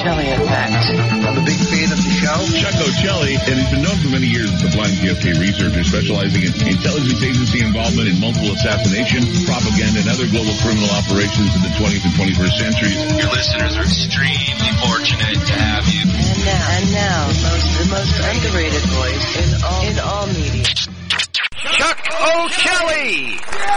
Ocelli Effect. I'm a big fan of the show. Chuck Ocelli, and he's been known for many years as a blind PFK researcher specializing in intelligence agency involvement in multiple assassination, propaganda, and other global criminal operations in the 20th and 21st centuries. Your listeners are extremely fortunate to have you. And now, the most underrated voice in all media. Chuck Ocelli!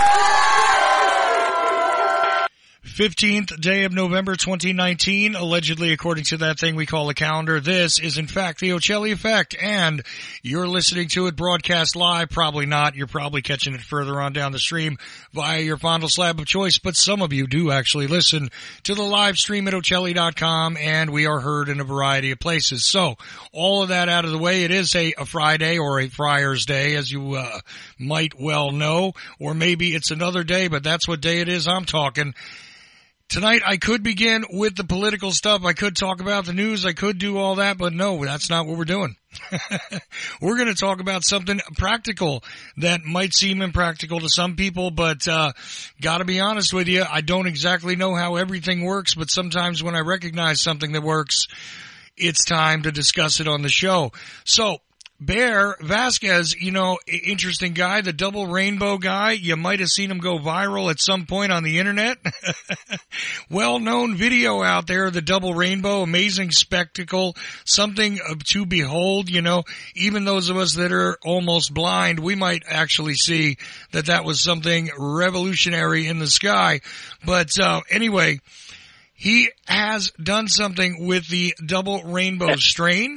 15th day of November 2019, allegedly according to that thing we call a calendar. This is in fact the Ocelli Effect, and you're listening to it broadcast live. Probably not. You're probably catching it further on down the stream via your fondle slab of choice, but some of you do actually listen to the live stream at Ocelli.com, and we are heard in a variety of places. So, all of that out of the way, it is a Friday or a Friar's Day, as you might well know, or maybe it's another day, but that's what day it is I'm talking. Tonight, I could begin with the political stuff. I could talk about the news. I could do all that, but no, that's not what we're doing. We're going to talk about something practical that might seem impractical to some people, but gotta be honest with you, I don't exactly know how everything works, but sometimes when I recognize something that works, it's time to discuss it on the show. So, Bear Vasquez, you know, interesting guy, the double rainbow guy. You might have seen him go viral at some point on the internet. Well-known video out there, the double rainbow, amazing spectacle, something to behold, you know. Even those of us that are almost blind, we might actually see that that was something revolutionary in the sky. But anyway, he has done something with the double rainbow strain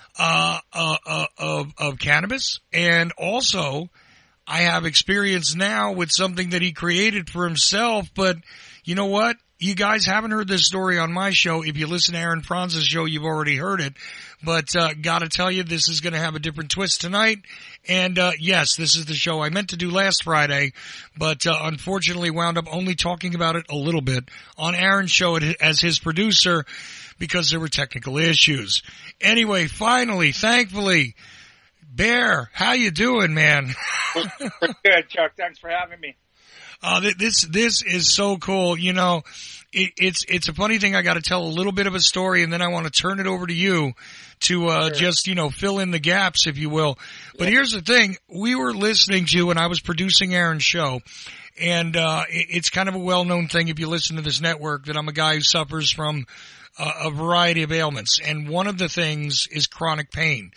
of cannabis, and also I have experience now with something that he created for himself. But you know what? You guys haven't heard this story on my show. If you listen to Aaron Franz's show, you've already heard it. But gotta tell you, this is going to have a different twist tonight. And yes, this is the show I meant to do last Friday, but unfortunately wound up only talking about it a little bit on Aaron's show as his producer, because there were technical issues. Anyway, finally, thankfully, Bear, how you doing, man? Good, Chuck. Thanks for having me. This is so cool. You know, it's a funny thing. I got to tell a little bit of a story, and then I want to turn it over to you to Sure. just, you know, fill in the gaps, if you will. But here's the thing. We were listening to, and I was producing Aaron's show, and it's kind of a well-known thing if you listen to this network that I'm a guy who suffers from a variety of ailments, and one of the things is chronic pain.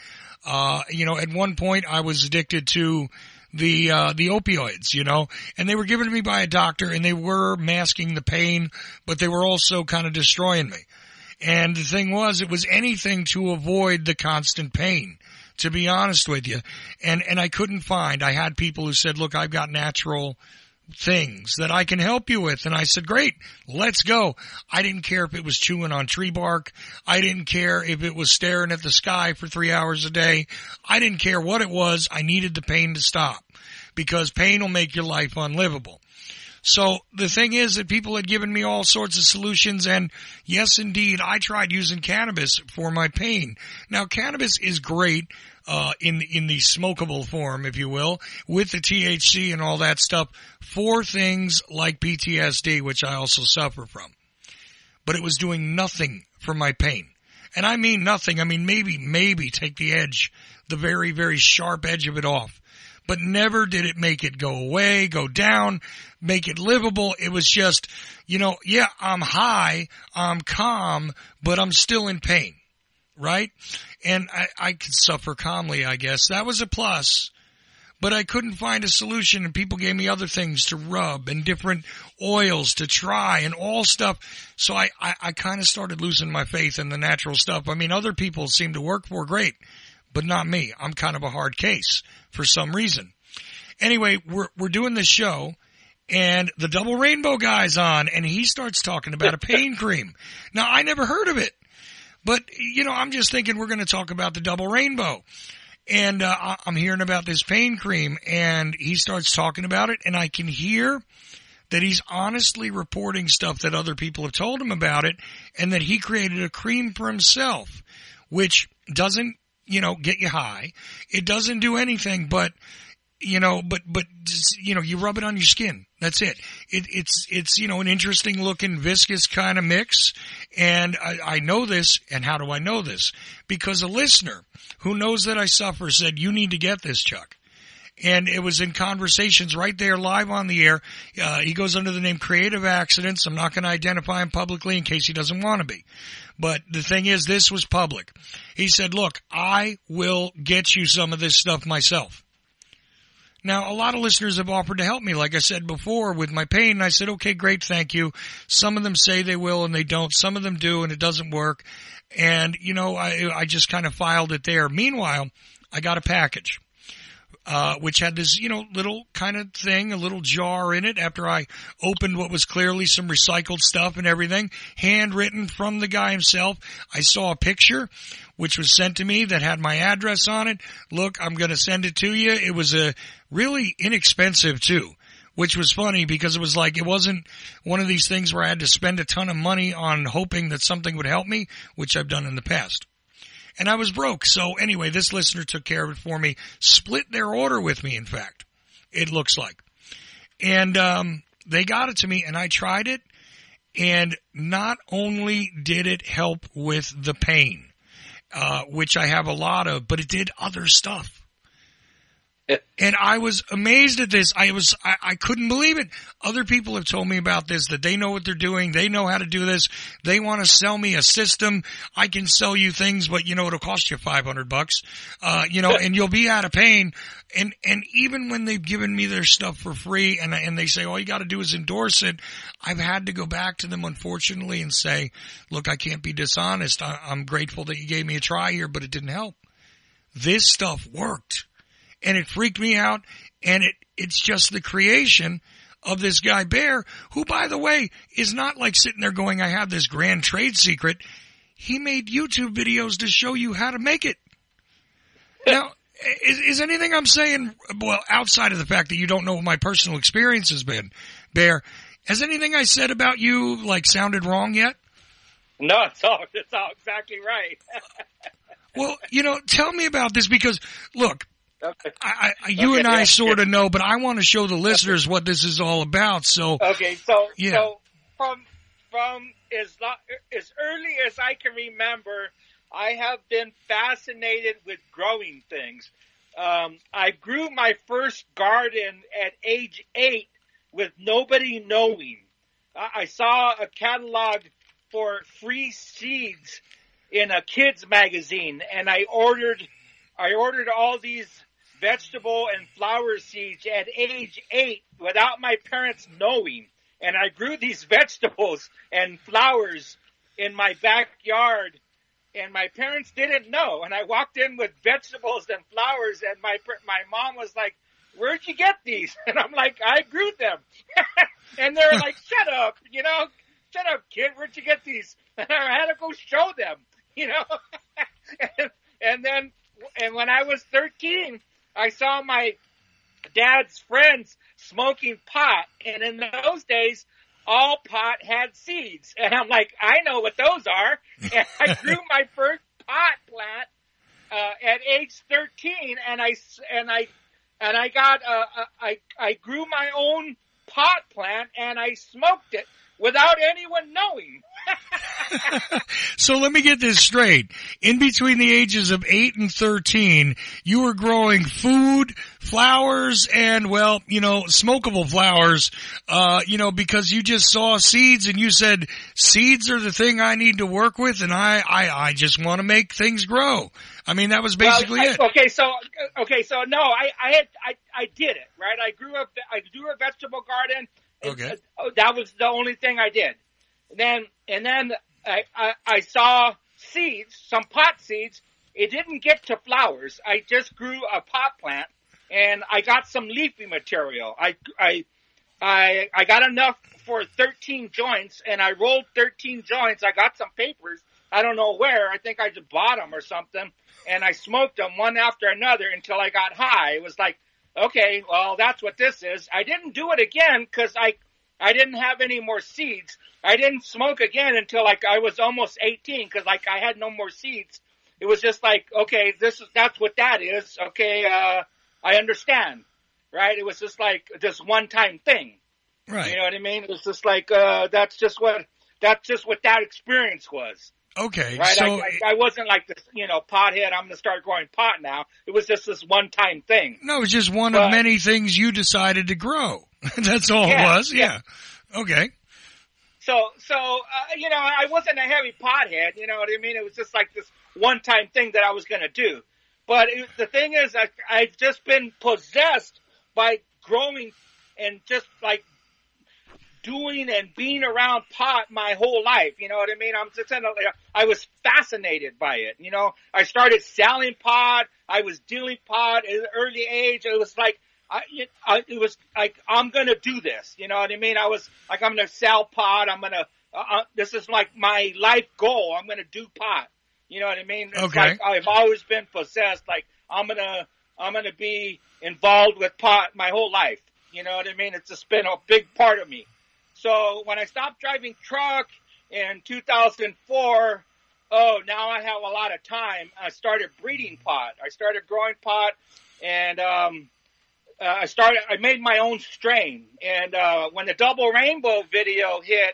You know, at one point I was addicted to the opioids, you know, and they were given to me by a doctor, and they were masking the pain, but they were also kind of destroying me. And the thing was, it was anything to avoid the constant pain, to be honest with you. And I couldn't find, I had people who said, look, I've got natural things that I can help you with. And I said, great, let's go. I didn't care if it was chewing on tree bark. I didn't care if it was staring at the sky for 3 hours a day. I didn't care what it was. I needed the pain to stop, because pain will make your life unlivable. So the thing is that people had given me all sorts of solutions, and yes, indeed, I tried using cannabis for my pain. Now, cannabis is great in the smokable form, if you will, with the THC and all that stuff, for things like PTSD, which I also suffer from. But it was doing nothing for my pain. And I mean nothing. I mean maybe take the edge, the very, very sharp edge of it off. But never did it make it go away, go down, make it livable. It was just, you know, yeah, I'm high, I'm calm, but I'm still in pain. Right? And I could suffer calmly, I guess. That was a plus. But I couldn't find a solution, and people gave me other things to rub and different oils to try and all stuff. So I kind of started losing my faith in the natural stuff. I mean, other people seem to work for great, but not me. I'm kind of a hard case for some reason. Anyway, we're doing this show, and the Double Rainbow guy's on, and he starts talking about a pain cream. Now, I never heard of it. But, you know, I'm just thinking we're going to talk about the Double Rainbow. And I'm hearing about this pain cream, and he starts talking about it, and I can hear that he's honestly reporting stuff that other people have told him about it, and that he created a cream for himself, which doesn't, you know, get you high. It doesn't do anything, but but you rub it on your skin. That's it. It's an interesting looking viscous kind of mix. And I know this. And how do I know this? Because a listener who knows that I suffer said, you need to get this, Chuck. And it was in conversations right there live on the air. He goes under the name Creative Accidents. I'm not going to identify him publicly in case he doesn't want to be. But the thing is, this was public. He said, look, I will get you some of this stuff myself. Now, a lot of listeners have offered to help me, like I said before, with my pain. And I said, okay, great, thank you. Some of them say they will and they don't. Some of them do and it doesn't work. And, I just kind of filed it there. Meanwhile, I got a package. Which had this, little kind of thing, a little jar in it after I opened what was clearly some recycled stuff and everything, handwritten from the guy himself. I saw a picture which was sent to me that had my address on it. Look, I'm going to send it to you. It was really inexpensive too, which was funny because it was like, it wasn't one of these things where I had to spend a ton of money on hoping that something would help me, which I've done in the past. And I was broke. So anyway, this listener took care of it for me, split their order with me, in fact, it looks like. And they got it to me, and I tried it, and not only did it help with the pain, which I have a lot of, but it did other stuff. And I was amazed at this. I couldn't believe it. Other people have told me about this, that they know what they're doing. They know how to do this. They want to sell me a system. I can sell you things, but it'll cost you $500, and you'll be out of pain. And even when they've given me their stuff for free and they say, all you got to do is endorse it, I've had to go back to them, unfortunately, and say, look, I can't be dishonest. I'm grateful that you gave me a try here, but it didn't help. This stuff worked. And it freaked me out, and it's just the creation of this guy Bear, who, by the way, is not like sitting there going, I have this grand trade secret. He made YouTube videos to show you how to make it. Now, is anything I'm saying, well, outside of the fact that you don't know what my personal experience has been, Bear, has anything I said about you, sounded wrong yet? No, it's all exactly right. Well, tell me about this because, look, okay. You and I sort of know, but I want to show the listeners what this is all about. So okay, so from as early as I can remember, I have been fascinated with growing things. I grew my first garden at age 8 with nobody knowing. I saw a catalog for free seeds in a kids magazine, and I ordered all these vegetable and flower seeds at age 8 without my parents knowing. And I grew these vegetables and flowers in my backyard, and my parents didn't know. And I walked in with vegetables and flowers, and my mom was like, where'd you get these? And I'm like, I grew them. And they're like, shut up, kid, where'd you get these? And I had to go show them, and when I was 13, I saw my dad's friends smoking pot, and in those days, all pot had seeds. And I'm like, I know what those are. And I grew my first pot plant at age 13, and I grew my own pot plant, and I smoked it without anyone knowing. So let me get this straight. In between the ages of 8 and 13, you were growing food, flowers, and, smokable flowers, because you just saw seeds and you said, seeds are the thing I need to work with, and I just want to make things grow. I mean, that was basically it. Okay, so no, I did it, right? I grew a vegetable garden. Okay. That was the only thing I did. And then I saw seeds, some pot seeds. It didn't get to flowers. I just grew a pot plant, and I got some leafy material. I got enough for 13 joints, and I rolled 13 joints. I got some papers. I don't know where. I think I just bought them or something, and I smoked them one after another until I got high. It was like, okay, well, that's what this is. I didn't do it again because I didn't have any more seeds. I didn't smoke again until I was almost 18 because I had no more seeds. It was just like, okay, that's what that is. Okay, I understand. right? It was just like this one-time thing. Right. You know what I mean? It was just like, that's just what that experience was. Okay. Right? So I wasn't like this, pothead, I'm going to start growing pot now. It was just this one-time thing. no, it's just one of many things you decided to grow. That's all it was. Yeah. Okay. So, I wasn't a heavy pothead, you know what I mean? It was just like this one-time thing that I was going to do. But the thing is, I've just been possessed by growing and just like doing and being around pot my whole life. You know what I mean? I was fascinated by it. I started selling pot. I was dealing pot at an early age. It was like, it was like, I'm going to do this. You know what I mean? I was like, I'm going to sell pot. This is like my life goal. I'm going to do pot. You know what I mean? It's Okay. like I've always been possessed. Like I'm going to be involved with pot my whole life. You know what I mean? It's just been a big part of me. So when I stopped driving truck in 2004, now I have a lot of time. I started breeding pot. I started growing pot, and I made my own strain. And when the Double Rainbow video hit,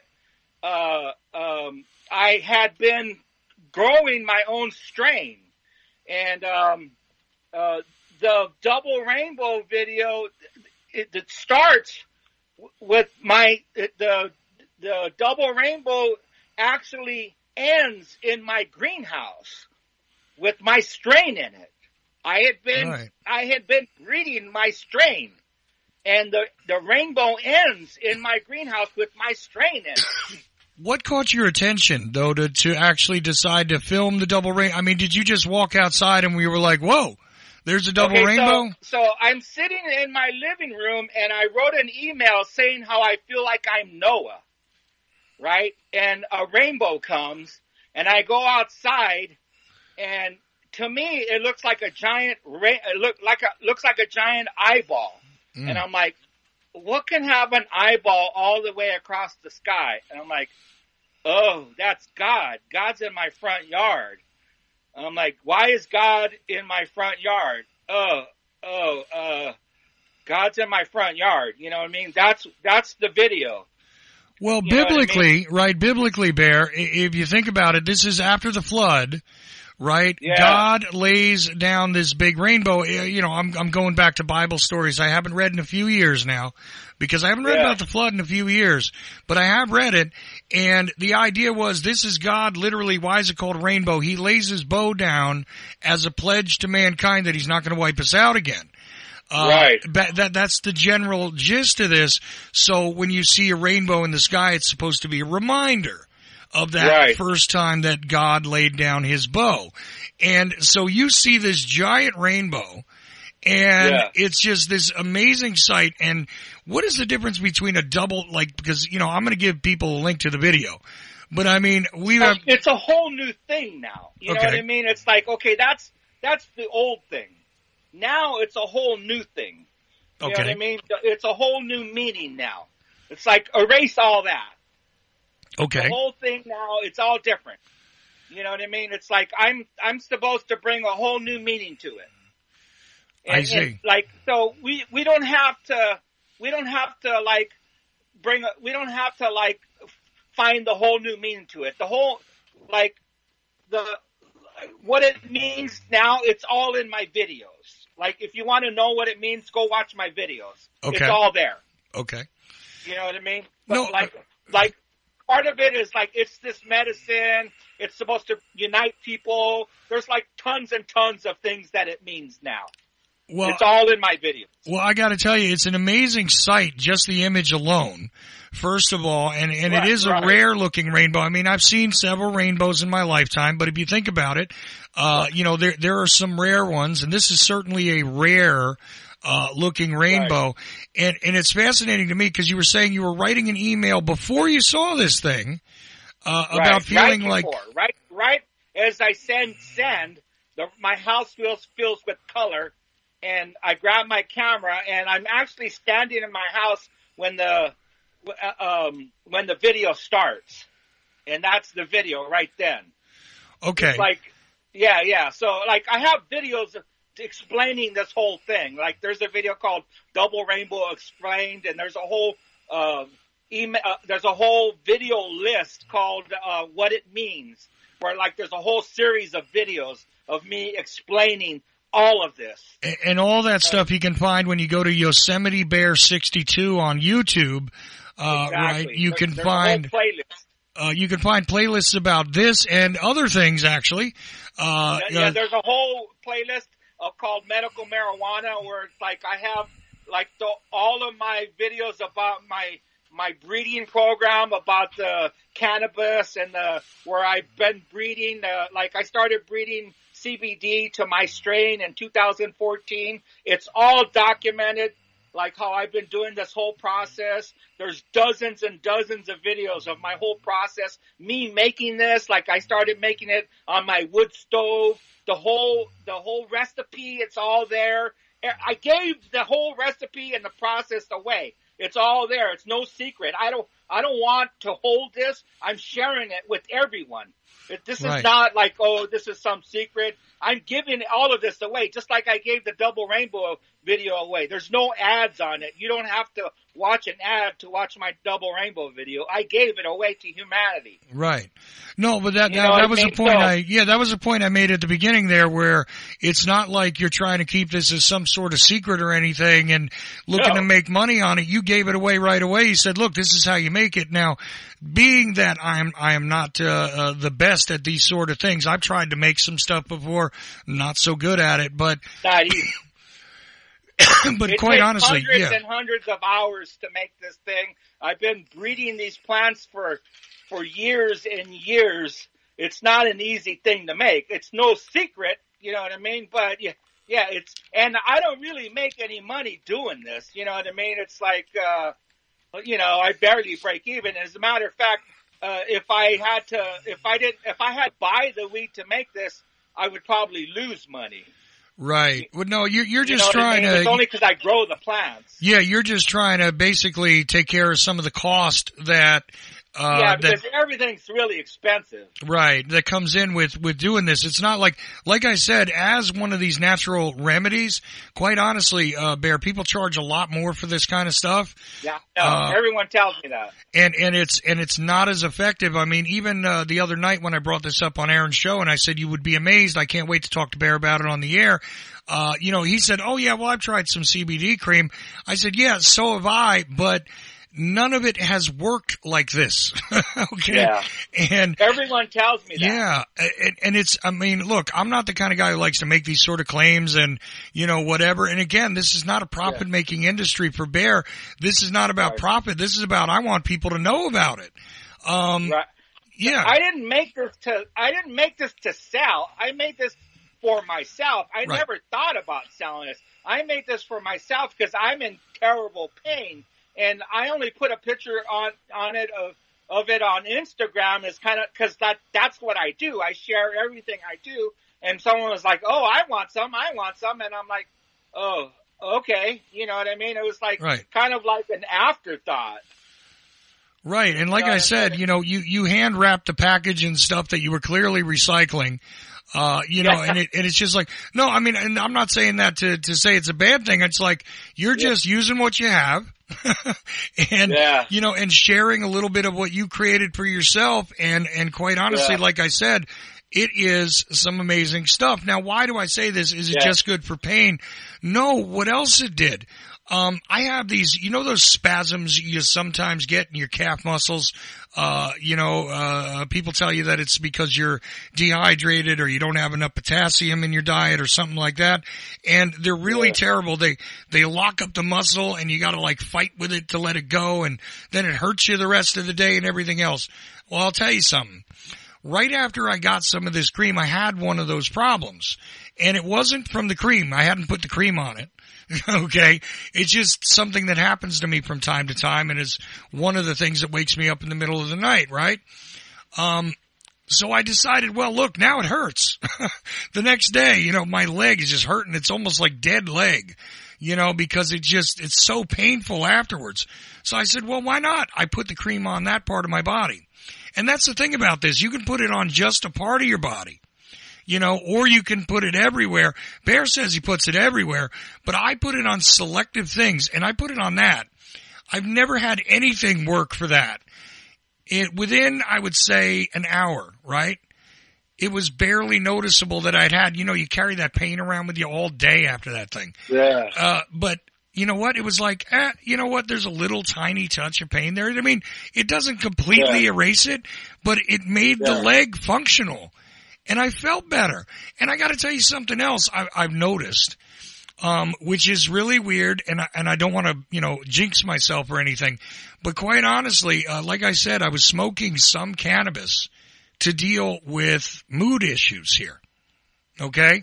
I had been growing my own strain. And the Double Rainbow video, it starts with the Double Rainbow actually ends in my greenhouse with my strain in it. I had been breeding my strain, and the rainbow ends in my greenhouse with my strain in it. What caught your attention, though, to actually decide to film the Double Rainbow? I mean, did you just walk outside and we were like, whoa, there's a Double Rainbow? So I'm sitting in my living room, and I wrote an email saying how I feel like I'm Noah, right? And a rainbow comes, and I go outside, and to me, it looks like a giant looks like a giant eyeball. And I'm like, what can have an eyeball all the way across the sky? And I'm like, oh, that's God. God's in my front yard. And I'm like, why is God in my front yard? God's in my front yard. You know what I mean? That's the video. Well, You know what I biblically, mean? right, biblically, Bear, if you think about it, this is after the flood, right? Yeah. God lays down this big rainbow. I'm going back to Bible stories I haven't read in a few years now, because I haven't read about the flood in a few years, but I have read it, and the idea was this is God literally, why is it called rainbow? He lays his bow down as a pledge to mankind that he's not going to wipe us out again. Right. That's the general gist of this. So when you see a rainbow in the sky, it's supposed to be a reminder of that first time that God laid down his bow. And so you see this giant rainbow, and it's just this amazing sight. And what is the difference between a double, because, I'm going to give people a link to the video, but I mean, it's a whole new thing now. You know what I mean? It's like, okay, that's the old thing. Now it's a whole new thing. You know what I mean? It's a whole new meaning now. It's like erase all that. Okay. The whole thing now, it's all different. You know what I mean? It's like I'm supposed to bring a whole new meaning to it. And, I see. So we don't have to find the whole new meaning to it. The whole what it means now, it's all in my videos. Like, if you want to know what it means, go watch my videos. Okay. It's all there. Okay. You know what I mean? But part of it is it's this medicine. It's supposed to unite people. There's tons and tons of things that it means now. Well, it's all in my videos. Well, I got to tell you, it's an amazing sight, just the image alone. First of all, and it is a rare looking rainbow. I mean, I've seen several rainbows in my lifetime, but if you think about it, there are some rare ones, and this is certainly a rare looking rainbow. And it's fascinating to me because you were saying you were writing an email before you saw this thing about feeling right as I send, my house fills with color, and I grab my camera, and I'm actually standing in my house when the video starts, and that's the video right then. Okay. It's So I have videos explaining this whole thing. Like there's a video called Double Rainbow Explained, and there's a whole there's a whole video list called What It Means, where like there's a whole series of videos of me explaining all of this. And all that stuff you can find when you go to Yosemite Bear 62 on YouTube. Exactly. Right? You can there's find a whole playlist. You can find playlists about this and other things actually. There's a whole playlist called Medical Marijuana, where it's like I have like all of my videos about my breeding program, about the cannabis and where I've been breeding. Like I started breeding CBD to my strain in 2014. It's all documented, like how I've been doing this whole process. There's dozens and dozens of videos of my whole process, me making this. Like I started making it on my wood stove. The whole recipe, it's all there. I gave the whole recipe and the process away. It's all there. It's no secret. I don't want to hold this. I'm sharing it with everyone. This is not like, oh, this is some secret. I'm giving all of this away, just like I gave the Double Rainbow video away. There's no ads on it. You don't have to watch an ad to watch my Double Rainbow video. I gave it away to humanity. Right. No, but that was a point that was a point I made at the beginning there, where it's not like you're trying to keep this as some sort of secret or anything and looking to make money on it. You gave it away right away. You said, look, this is how you make it. Now, being that I am not the best at these sort of things, I've tried to make some stuff before, not so good at it, but not easy. But it quite takes honestly, hundreds and hundreds of hours to make this thing. I've been breeding these plants for years and years. It's not an easy thing to make. It's no secret, you know what I mean? But yeah, and I don't really make any money doing this, you know what I mean? It's like, I barely break even. As a matter of fact, if I had to buy the weed to make this, I would probably lose money. Right. Well, no, you're just trying to. It's only because I grow the plants. Yeah, you're just trying to basically take care of some of the cost that. Because everything's really expensive. Right, that comes in with doing this. It's not like I said, as one of these natural remedies, quite honestly, Bear, people charge a lot more for this kind of stuff. Yeah, everyone tells me that. And it's not as effective. I mean, even the other night when I brought this up on Aaron's show and I said you would be amazed, I can't wait to talk to Bear about it on the air. He said, "Oh yeah, well I've tried some CBD cream." I said, "Yeah, so have I, but none of it has worked like this." Okay. Yeah. And everyone tells me that. Yeah. And look, I'm not the kind of guy who likes to make these sort of claims and, whatever. And again, this is not a profit making industry for Bear. This is not about profit. This is about, I want people to know about it. Right. Yeah. I didn't make this to sell. I made this for myself. I never thought about selling this. I made this for myself because I'm in terrible pain. And I only put a picture on it of it on Instagram is kind of because that's what I do. I share everything I do. And someone was like, "Oh, I want some," and I'm like, "Oh, okay." You know what I mean? It was like kind of like an afterthought. Right, and like I said, you hand wrapped the package and stuff that you were clearly recycling. And it's just like, no, I mean, and I'm not saying that to say it's a bad thing. It's like, you're just using what you have and, and sharing a little bit of what you created for yourself. And quite honestly, like I said, it is some amazing stuff. Now, why do I say this? Is it just good for pain? No, what else it did? I have these, those spasms you sometimes get in your calf muscles. People tell you that it's because you're dehydrated or you don't have enough potassium in your diet or something like that. And they're really terrible. They lock up the muscle and you gotta fight with it to let it go. And then it hurts you the rest of the day and everything else. Well, I'll tell you something. Right after I got some of this cream, I had one of those problems. And it wasn't from the cream. I hadn't put the cream on it. Okay. It's just something that happens to me from time to time and is one of the things that wakes me up in the middle of the night, right? So I decided, well, look, now it hurts. The next day, my leg is just hurting. It's almost like dead leg, because it's so painful afterwards. So I said, well, why not? I put the cream on that part of my body. And that's the thing about this. You can put it on just a part of your body. or you can put it everywhere. Bear says he puts it everywhere, but I put it on selective things, and I put it on that. I've never had anything work for that. Within, I would say, an hour, right? It was barely noticeable that I'd had, you carry that pain around with you all day after that thing. Yeah. But you know what? It was like, you know what? There's a little tiny touch of pain there. I mean, it doesn't completely erase it, but it made the leg functional. And I felt better. And I got to tell you something else I've noticed, which is really weird. And I don't want to, jinx myself or anything. But quite honestly, like I said, I was smoking some cannabis to deal with mood issues here. Okay?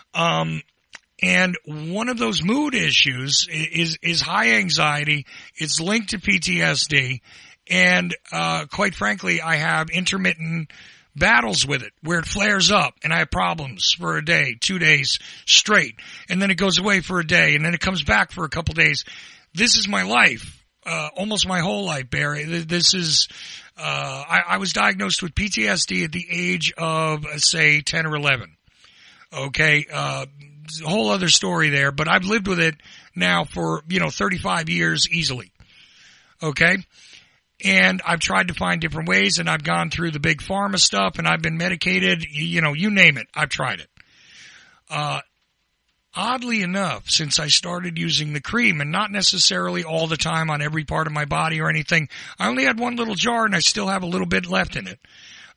And one of those mood issues is high anxiety. It's linked to PTSD. And, quite frankly, I have intermittent battles with it where it flares up and I have problems for a day, 2 days straight. And then it goes away for a day and then it comes back for a couple days. This is my life, almost my whole life, Barry. This is, I was diagnosed with PTSD at the age of, say, 10 or 11. Okay. A whole other story there, but I've lived with it now for, 35 years easily. Okay. And I've tried to find different ways, and I've gone through the big pharma stuff, and I've been medicated, you name it. I've tried it. Oddly enough, since I started using the cream, and not necessarily all the time on every part of my body or anything, I only had one little jar, and I still have a little bit left in it.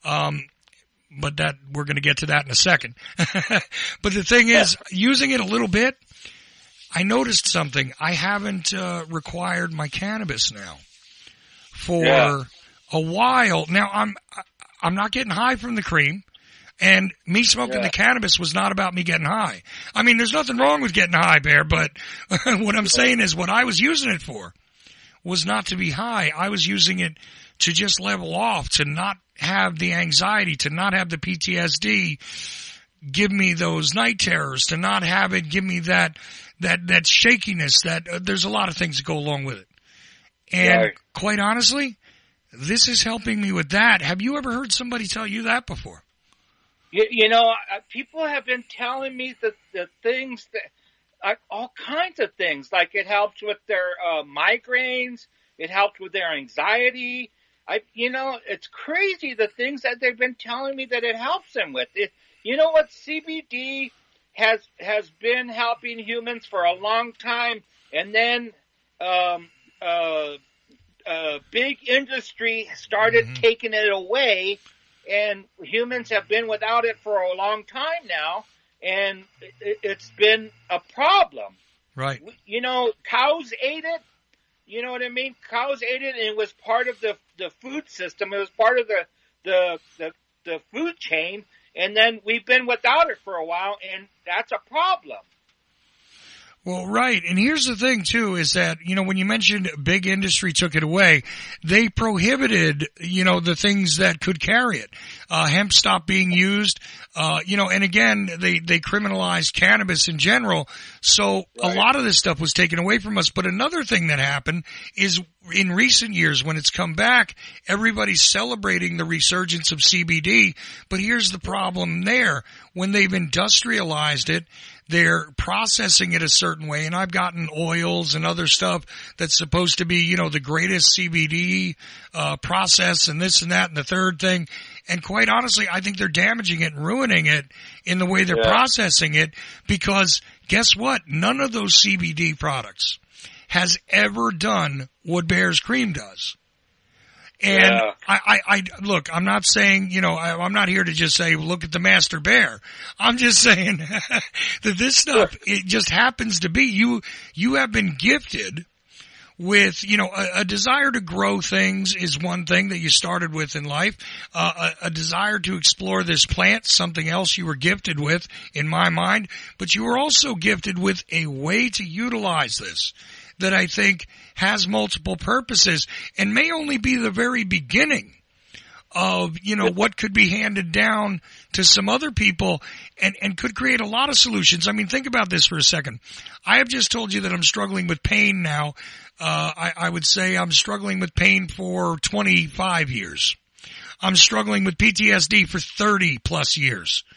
But that, we're going to get to that in a second. But the thing is, using it a little bit, I noticed something. I haven't required my cannabis now for a while. Now, I'm not getting high from the cream, and me smoking the cannabis was not about me getting high. I mean, there's nothing wrong with getting high, Bear, but what I'm saying is what I was using it for was not to be high. I was using it to just level off, to not have the anxiety, to not have the PTSD give me those night terrors, to not have it give me that shakiness, there's a lot of things that go along with it. And quite honestly, this is helping me with that. Have you ever heard somebody tell you that before? People have been telling me the things that, all kinds of things, like it helps with their migraines, it helps with their anxiety. It's crazy the things that they've been telling me that it helps them with. You know what? CBD has been helping humans for a long time, and then big industry started taking it away, and humans have been without it for a long time now, and it's been a problem. Right. Cows ate it. You know what I mean? Cows ate it, and it was part of the food system. It was part of the food chain, and then we've been without it for a while, and that's a problem. Well, right. And here's the thing, too, is that, when you mentioned big industry took it away, they prohibited, the things that could carry it. Hemp stopped being used, and again, they criminalized cannabis in general. So a lot of this stuff was taken away from us. But another thing that happened is in recent years, when it's come back, everybody's celebrating the resurgence of CBD. But here's the problem there. When they've industrialized it, they're processing it a certain way, and I've gotten oils and other stuff that's supposed to be, the greatest CBD process and this and that and the third thing. And quite honestly, I think they're damaging it and ruining it in the way they're processing it, because guess what? None of those CBD products has ever done what Bear's Cream does. And I look, I'm not saying, I'm not here to just say, look at the Master Bear. I'm just saying that this stuff, it just happens to be, you have been gifted with, a desire to grow things is one thing that you started with in life. A desire to explore this plant, something else you were gifted with, in my mind. But you were also gifted with a way to utilize this that I think has multiple purposes and may only be the very beginning of, what could be handed down to some other people and could create a lot of solutions. I mean, think about this for a second. I have just told you that I'm struggling with pain now. I would say I'm struggling with pain for 25 years. I'm struggling with PTSD for 30 plus years.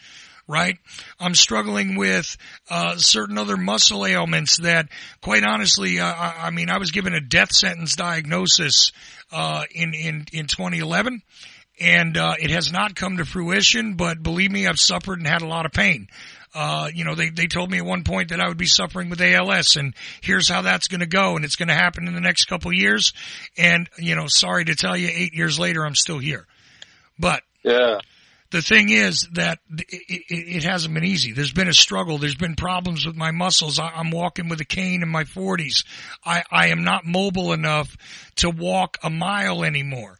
right? I'm struggling with certain other muscle ailments that, quite honestly, I mean, I was given a death sentence diagnosis in 2011, and it has not come to fruition. But believe me, I've suffered and had a lot of pain. They told me at one point that I would be suffering with ALS, and here's how that's going to go, and it's going to happen in the next couple of years. And sorry to tell you, 8 years later, I'm still here. But yeah. The thing is that it hasn't been easy. There's been a struggle. There's been problems with my muscles. I'm walking with a cane in my 40s. I am not mobile enough to walk a mile anymore.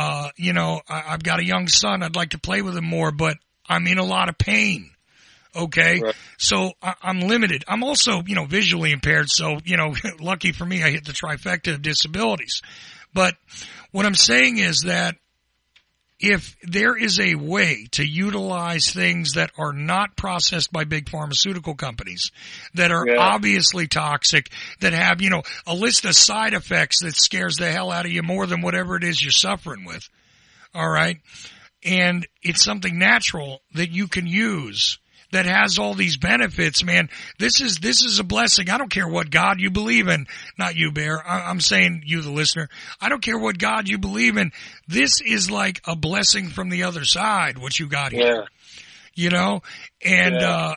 I've got a young son. I'd like to play with him more, but I'm in a lot of pain. Okay. Right. So I'm limited. I'm also, visually impaired. So, lucky for me, I hit the trifecta of disabilities. But what I'm saying is that if there is a way to utilize things that are not processed by big pharmaceutical companies, that are obviously toxic, that have, a list of side effects that scares the hell out of you more than whatever it is you're suffering with, all right? And it's something natural that you can use that has all these benefits, man. This is a blessing. I don't care what God you believe in. Not you, Bear. I'm saying you, the listener. I don't care what God you believe in. This is like a blessing from the other side, what you got here. And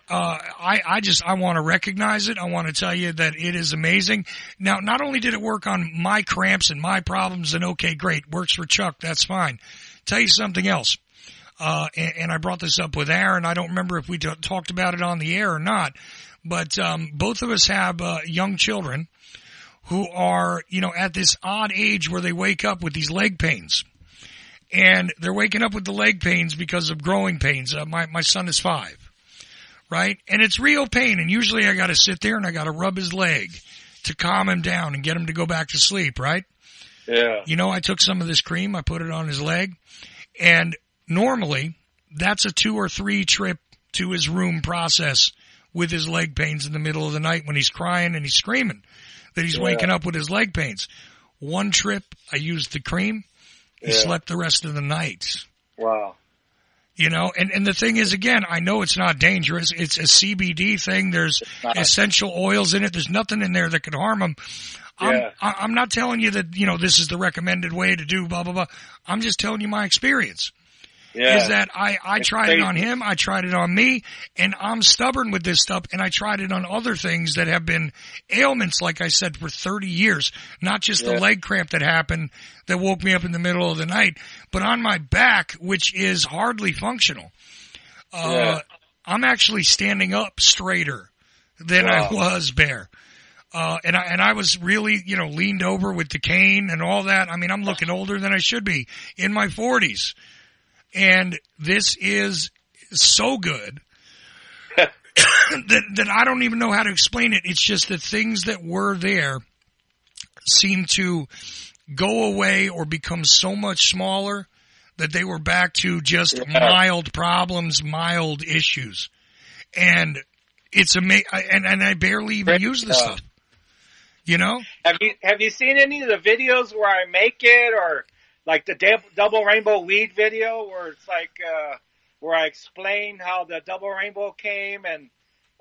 I want to recognize it. I want to tell you that it is amazing. Now, not only did it work on my cramps and my problems, and okay, great, works for Chuck, that's fine. Tell you something else. And I brought this up with Aaron. I don't remember if we talked about it on the air or not, but both of us have young children who are, at this odd age where they wake up with these leg pains. And they're waking up with the leg pains because of growing pains. My son is 5, right? And it's real pain. And usually I got to sit there and I got to rub his leg to calm him down and get him to go back to sleep, right? Yeah. I took some of this cream, I put it on his leg, and normally, that's a 2 or 3 trip to his room process with his leg pains in the middle of the night when he's crying and he's screaming that he's waking up with his leg pains. 1 trip, I used the cream. He slept the rest of the night. Wow. And the thing is, again, I know it's not dangerous. It's a CBD thing. There's essential oils in it. There's nothing in there that could harm him. I'm not telling you that, this is the recommended way to do blah, blah, blah. I'm just telling you my experience. Is that I tried it on him, I tried it on me, and I'm stubborn with this stuff, and I tried it on other things that have been ailments, like I said, for 30 years. Not just the leg cramp that happened that woke me up in the middle of the night, but on my back, which is hardly functional. I'm actually standing up straighter than I was, Bear. And I was really, leaned over with the cane and all that. I mean, I'm looking older than I should be, in my 40s. And this is so good that I don't even know how to explain it. It's just that things that were there seem to go away or become so much smaller that they were back to just mild problems, mild issues. And it's amazing. And I barely even use this stuff. Have you seen any of the videos where I make it, or like the double rainbow weed video where it's like, where I explain how the double rainbow came, and,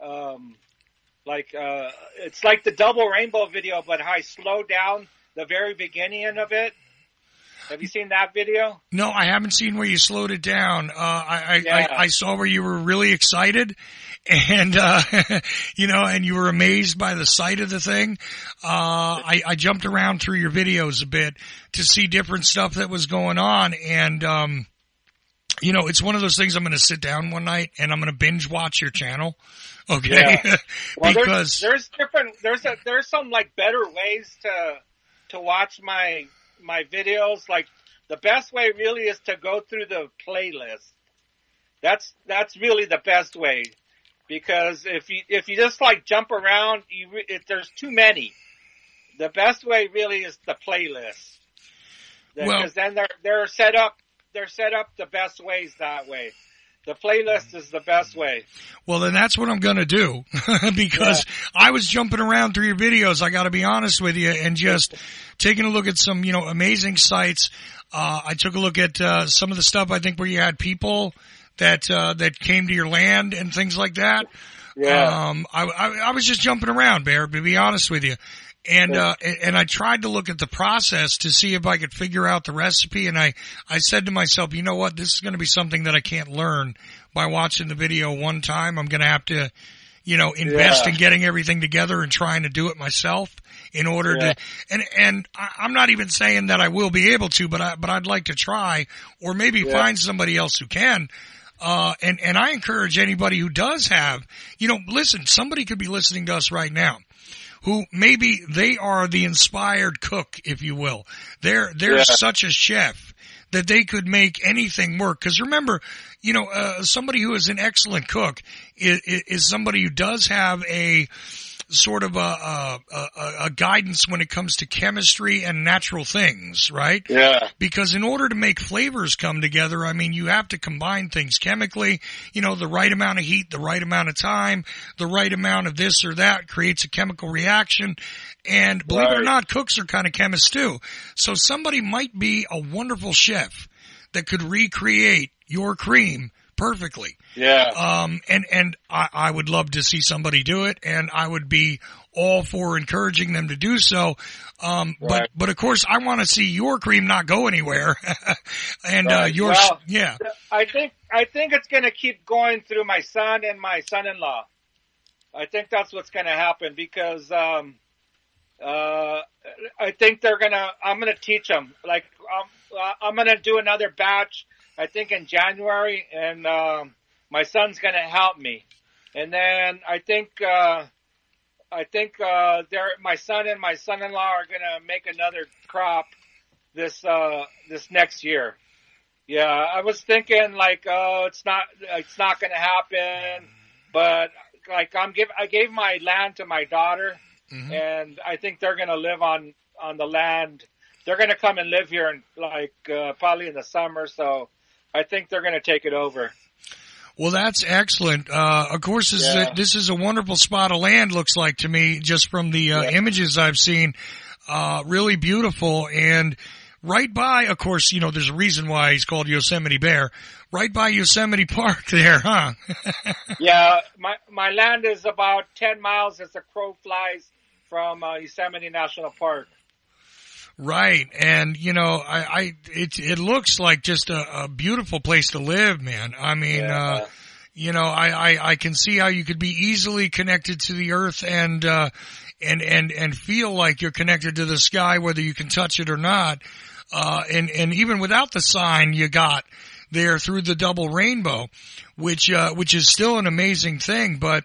it's like the double rainbow video, but how I slowed down the very beginning of it. Have you seen that video? No, I haven't seen where you slowed it down. I saw where you were really excited and, and you were amazed by the sight of the thing. I jumped around through your videos a bit to see different stuff that was going on. And, it's one of those things I'm going to sit down one night and I'm going to binge watch your channel. Okay. Yeah. Well, because there's some like better ways to watch my videos. Like the best way really is to go through the playlist. That's really the best way, because if you just like jump around, there's too many. The best way really is the playlist, because then they're set up the best ways that way. The playlist is the best way. Well, then that's what I'm going to do because I was jumping around through your videos. I got to be honest with you, and just taking a look at some, amazing sites. I took a look at some of the stuff, I think, where you had people that came to your land and things like that. Yeah. I was just jumping around, Bear, to be honest with you. And I tried to look at the process to see if I could figure out the recipe. And I said to myself, you know what? This is going to be something that I can't learn by watching the video one time. I'm going to have to, invest in getting everything together and trying to do it myself in order to, and I'm not even saying that I will be able to, but I'd like to try or maybe find somebody else who can. And I encourage anybody who does have, listen, somebody could be listening to us right now who maybe they are the inspired cook, if you will. They're such a chef that they could make anything work. Cause remember, somebody who is an excellent cook is somebody who does have a sort of a guidance when it comes to chemistry and natural things, right? Yeah. Because in order to make flavors come together, I mean, you have to combine things chemically, the right amount of heat, the right amount of time, the right amount of this or that creates a chemical reaction. And believe it or not, cooks are kind of chemists too. So somebody might be a wonderful chef that could recreate your cream perfectly. Yeah. And I would love to see somebody do it, and I would be all for encouraging them to do so. But of course I want to see your cream not go anywhere. And, yours, yeah. I think it's going to keep going through my son and my son-in-law. I think that's what's going to happen because, I think I'm going to teach them. Like, I'm going to do another batch, I think in January, and, my son's going to help me. And then I think my son and my son-in-law are going to make another crop this next year. Yeah. I was thinking like, it's not going to happen, but like I gave my land to my daughter, and I think they're going to live on the land. They're going to come and live here probably in the summer. So I think they're going to take it over. Well, that's excellent. Of course, this is a wonderful spot of land, looks like to me, just from the images I've seen. Really beautiful. And right by, of course, there's a reason why he's called Yosemite Bear. Right by Yosemite Park there, huh? Yeah, my land is about 10 miles as the crow flies from Yosemite National Park. Right. And, it looks like just a beautiful place to live, man. I mean, I can see how you could be easily connected to the earth and feel like you're connected to the sky, whether you can touch it or not. And even without the sign you got there through the double rainbow, which is still an amazing thing. But,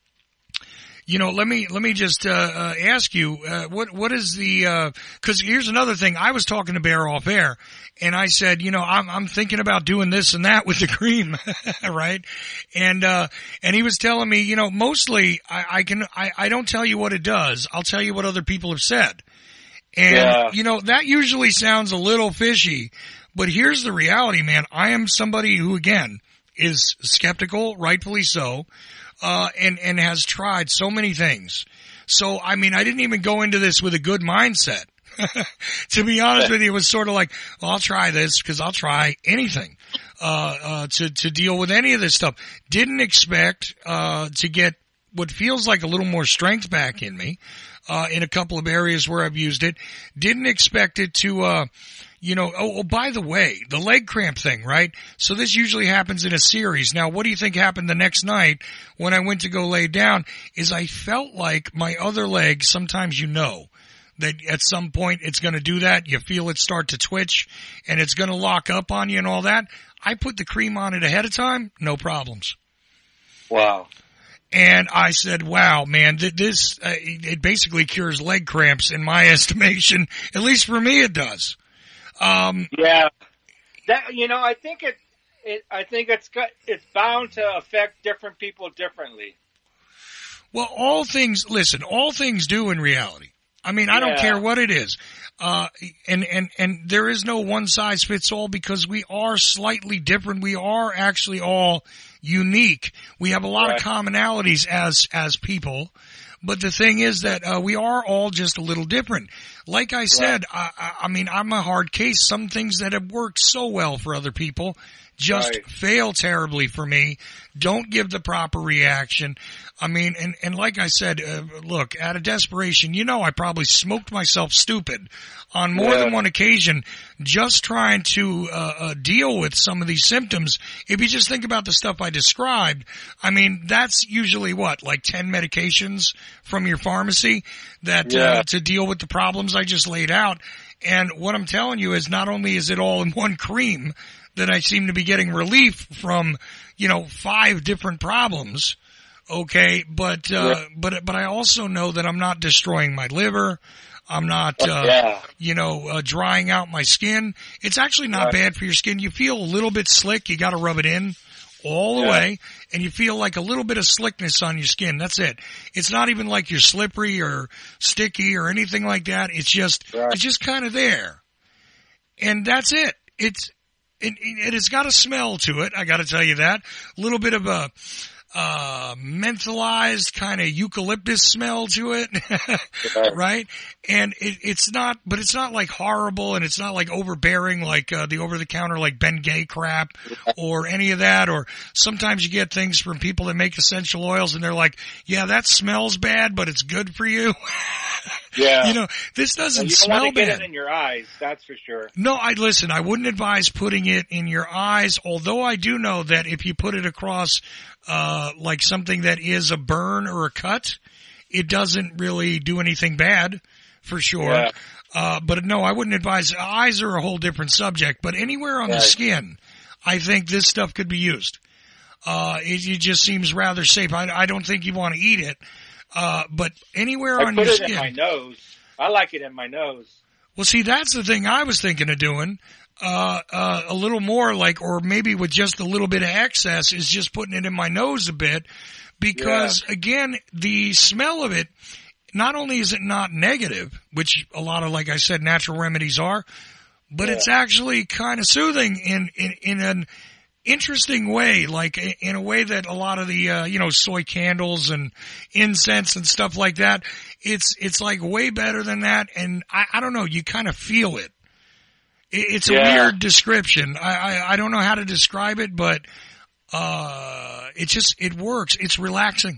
let me just, ask you, what is cause here's another thing. I was talking to Bear off air and I said, I'm thinking about doing this and that with the cream, right? And he was telling me, mostly I don't tell you what it does. I'll tell you what other people have said. And, that usually sounds a little fishy, but here's the reality, man. I am somebody who, again, is skeptical, rightfully so. And has tried so many things. So, I mean, I didn't even go into this with a good mindset. To be honest with you, it was sort of like, well, I'll try this because I'll try anything, to deal with any of this stuff. Didn't expect, to get what feels like a little more strength back in me, in a couple of areas where I've used it. Didn't expect it to, by the way, the leg cramp thing, right? So this usually happens in a series. Now, what do you think happened the next night when I went to go lay down is I felt like my other leg, sometimes that at some point it's going to do that. You feel it start to twitch and it's going to lock up on you and all that. I put the cream on it ahead of time, no problems. Wow. And I said, wow, man, this, it basically cures leg cramps in my estimation. At least for me it does. Yeah, that, I think it's bound to affect different people differently. Well, all things do in reality. I mean, I don't care what it is. And there is no one size fits all because we are slightly different. We are actually all unique. We have a lot of commonalities as people. But the thing is that, we are all just a little different. Like I said, I mean, I'm a hard case. Some things that have worked so well for other people just fail terribly for me. Don't give the proper reaction. I mean, and like I said, look, out of desperation, I probably smoked myself stupid on more than one occasion just trying to deal with some of these symptoms. If you just think about the stuff I described, I mean, that's usually like 10 medications from your pharmacy that to deal with the problems I just laid out. And what I'm telling you is not only is it all in one cream that I seem to be getting relief from, 5 different problems. Okay. But I also know that I'm not destroying my liver. I'm not, drying out my skin. It's actually not bad for your skin. You feel a little bit slick. You got to rub it in all the way, and you feel like a little bit of slickness on your skin. That's it. It's not even like you're slippery or sticky or anything like that. It's just kind of there. And that's it. It has got a smell to it. I got to tell you that. A little bit of a mentholized kind of eucalyptus smell to it, right? And it's not like horrible, and it's not like overbearing like the over-the-counter like Bengay crap or any of that. Or sometimes you get things from people that make essential oils and they're like, yeah, that smells bad, but it's good for you. Yeah. This doesn't you don't smell want to bad. get it in your eyes, that's for sure. No, I wouldn't advise putting it in your eyes, although I do know that if you put it across like something that is a burn or a cut, it doesn't really do anything bad, for sure. Yeah. But no, I wouldn't advise. Eyes are a whole different subject, but anywhere on the skin, I think this stuff could be used. It just seems rather safe. I don't think you want to eat it, but anywhere on your skin. I put it in my nose. I like it in my nose. Well, see, that's the thing I was thinking of doing. A little more like, or maybe with just a little bit of excess, is just putting it in my nose a bit, because again, the smell of it, not only is it not negative, which a lot of, like I said, natural remedies are, but it's actually kind of soothing in an interesting way, like in a way that a lot of the, soy candles and incense and stuff like that, it's like way better than that. And I don't know, you kind of feel it. It's a weird description. I don't know how to describe it, but, it works. It's relaxing.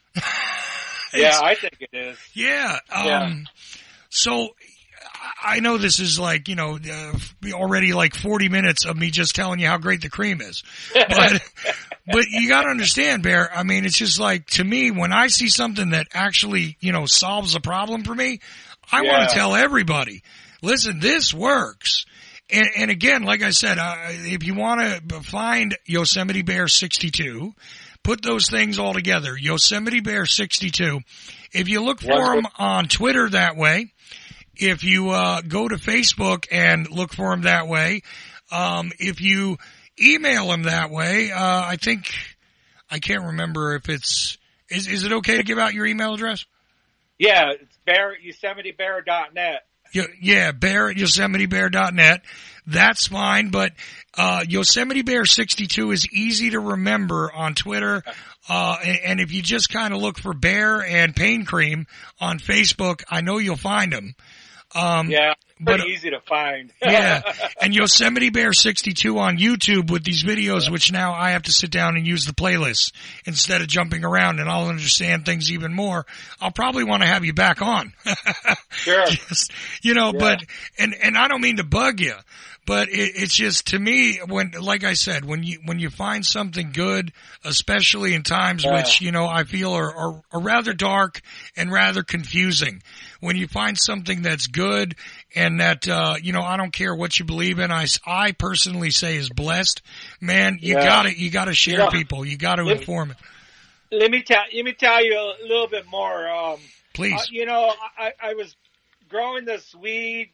I think it is. Yeah. So I know this is like, already like 40 minutes of me just telling you how great the cream is, but you got to understand, Bear. I mean, it's just like, to me, when I see something that actually, solves a problem for me, I want to tell everybody, listen, this works. And again, like I said, if you want to find Yosemite Bear 62, put those things all together. Yosemite Bear 62. If you look for them on Twitter that way, if you go to Facebook and look for them that way, if you email them that way, I can't remember if is it okay to give out your email address? Yeah, it's bear@YosemiteBear.net. Yeah, bear@YosemiteBear.net. That's fine, but Yosemite Bear 62 is easy to remember on Twitter. And if you just kind of look for Bear and Pain Cream on Facebook, I know you'll find them. Pretty easy to find. Yeah. And Yosemite Bear 62 on YouTube with these videos, which now I have to sit down and use the playlist instead of jumping around, and I'll understand things even more. I'll probably want to have you back on. Sure. Just, but, and I don't mean to bug you, but it's just, to me, like I said, when you find something good, especially in times which, I feel are rather dark and rather confusing, when you find something that's good and that, I don't care what you believe in, I personally say is blessed, man, you gotta share people. You gotta inform it. Let me tell you a little bit more. Please. I was growing this weed,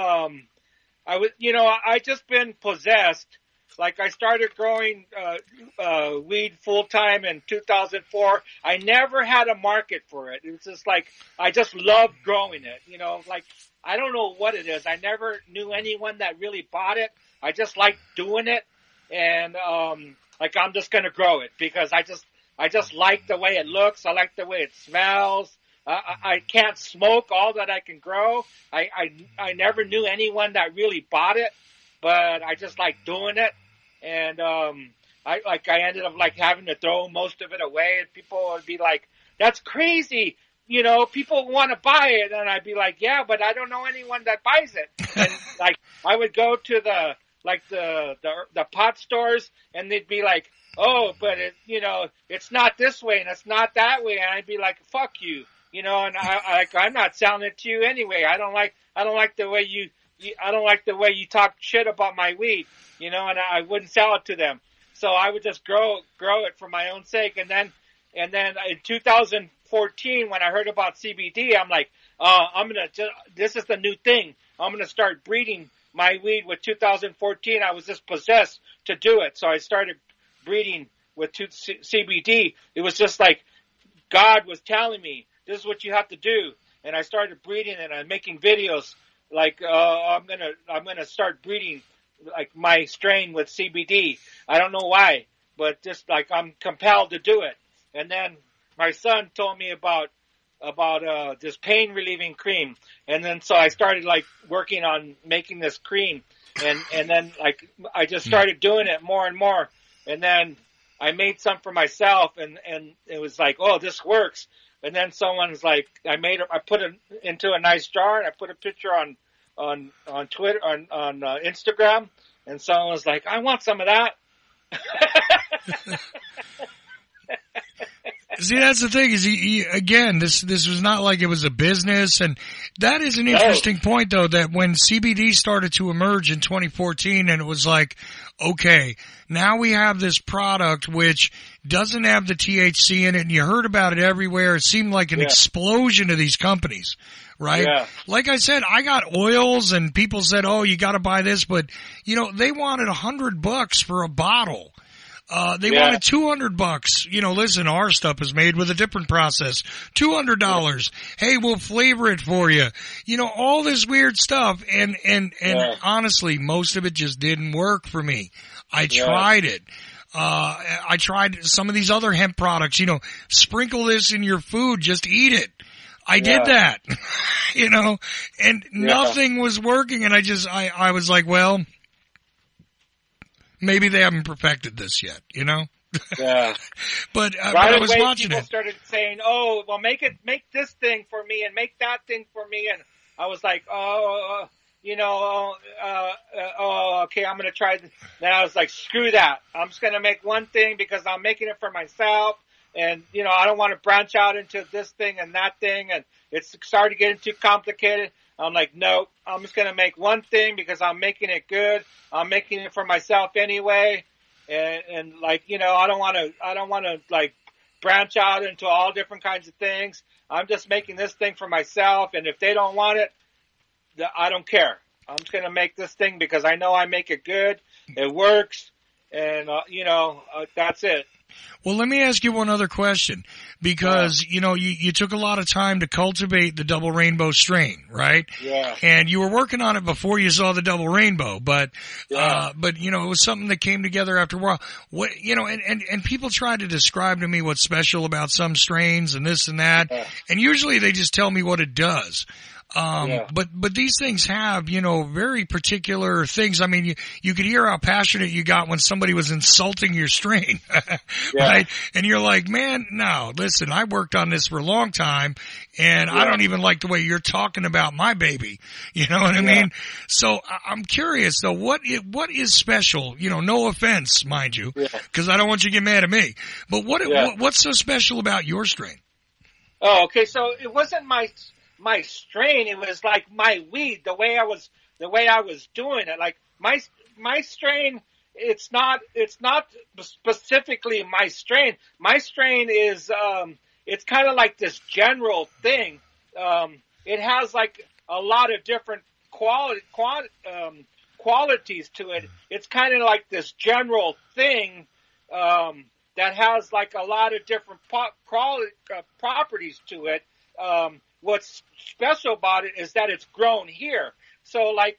I just been possessed. Like, I started growing weed full time in 2004. I never had a market for it. It was just like, I just loved growing it. Like, I don't know what it is. I never knew anyone that really bought it. I just like doing it, and I'm just gonna grow it because I just like the way it looks. I like the way it smells. I can't smoke all that I can grow. I never knew anyone that really bought it, but I just like doing it. and I ended up like having to throw most of it away, and people would be like, "That's crazy." You know, people want to buy it, and I'd be like, yeah, but I don't know anyone that buys it. And like, I would go to the pot stores, and they'd be like, oh, but it's not this way, and it's not that way. And I'd be like, fuck you, and I'm not selling it to you anyway. I don't like the way you talk shit about my weed, and I wouldn't sell it to them. So I would just grow it for my own sake. And then in 2014, when I heard about CBD, I'm like, this is the new thing. I'm going to start breeding my weed with 2014. I was just possessed to do it. So I started breeding with CBD. It was just like God was telling me, this is what you have to do. And I started breeding, and I'm making videos like, I'm going to start breeding like my strain with CBD. I don't know why, but just like I'm compelled to do it. And then my son told me about this pain relieving cream, and then so I started like working on making this cream, and then like I just started doing it more and more, and then I made some for myself, and it was like, oh, this works. And then someone's like, I put it into a nice jar, and I put a picture on Twitter, on Instagram, and someone was like, I want some of that. See, that's the thing is, again, this was not like it was a business, and that is an interesting point, though, that when CBD started to emerge in 2014, and it was like, okay, now we have this product which doesn't have the THC in it, and you heard about it everywhere. It seemed like an explosion of these companies, right? Yeah. Like I said, I got oils, and people said, oh, you got to buy this, but they wanted $100 for a bottle. They wanted $200. Listen, our stuff is made with a different process. $200. Hey, we'll flavor it for you. All this weird stuff. And honestly, most of it just didn't work for me. I tried it. I tried some of these other hemp products, sprinkle this in your food, just eat it. I did that, and nothing was working. And I was like, well, maybe they haven't perfected this yet, Yeah. But I was watching people started saying, oh, well, make this thing for me and make that thing for me. And I was like, okay, I'm going to try this. Then I was like, screw that. I'm just going to make one thing because I'm making it for myself. And, I don't want to branch out into this thing and that thing. And it's started getting too complicated. I'm like, no, I'm just going to make one thing because I'm making it good. I'm making it for myself anyway. And like, I don't want to like branch out into all different kinds of things. I'm just making this thing for myself. And if they don't want it, I don't care. I'm just going to make this thing because I know I make it good. It works. And, that's it. Well, let me ask you one other question, because, you took a lot of time to cultivate the Double Rainbow strain, right? Yeah. And you were working on it before you saw the Double Rainbow, but it was something that came together after a while. What, and people try to describe to me what's special about some strains and this and that, and usually they just tell me what it does. But these things have, very particular things. I mean, you could hear how passionate you got when somebody was insulting your strain, right? And you're like, man, no, listen, I worked on this for a long time, and I don't even like the way you're talking about my baby. You know what I mean? So I'm curious though, what is special? No offense, mind you, because I don't want you to get mad at me. But what's so special about your strain? Oh, okay. So it wasn't my strain, it was like my weed, the way I was doing it. Like my strain, it's not specifically my strain. My strain is, it's kind of like this general thing. It has like a lot of different qualities to it. It's kind of like this general thing, that has like a lot of different properties to it. What's special about it is that it's grown here. So like,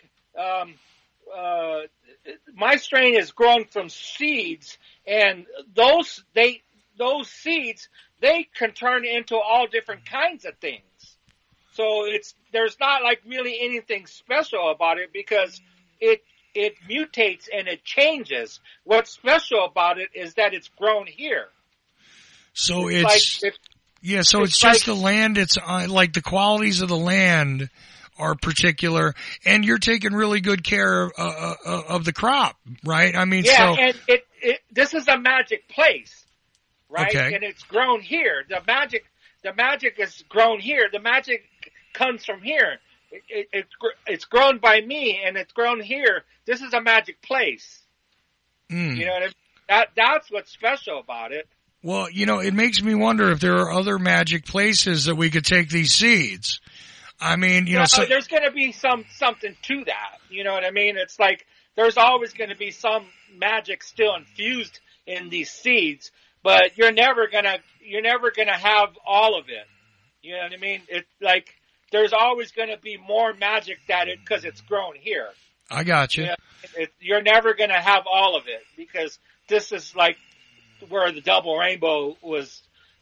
my strain is grown from seeds, and those seeds, they can turn into all different kinds of things. So there's not like really anything special about it, because it it mutates and it changes. What's special about it is that it's grown here. So it's just like the land. It's like the qualities of the land are particular, and you're taking really good care of the crop, right? I mean, yeah, so and this is a magic place, right? Okay. And it's grown here. The magic is grown here. The magic comes from here. It's grown by me, and it's grown here. This is a magic place. You know what I mean? That's what's special about it. Well, it makes me wonder if there are other magic places that we could take these seeds. I mean, there's going to be something to that. You know what I mean? It's like there's always going to be some magic still infused in these seeds, but you're never gonna have all of it. You know what I mean? It's like there's always going to be more magic because it's grown here. I got you. You're never going to have all of it because this is like where the double rainbow was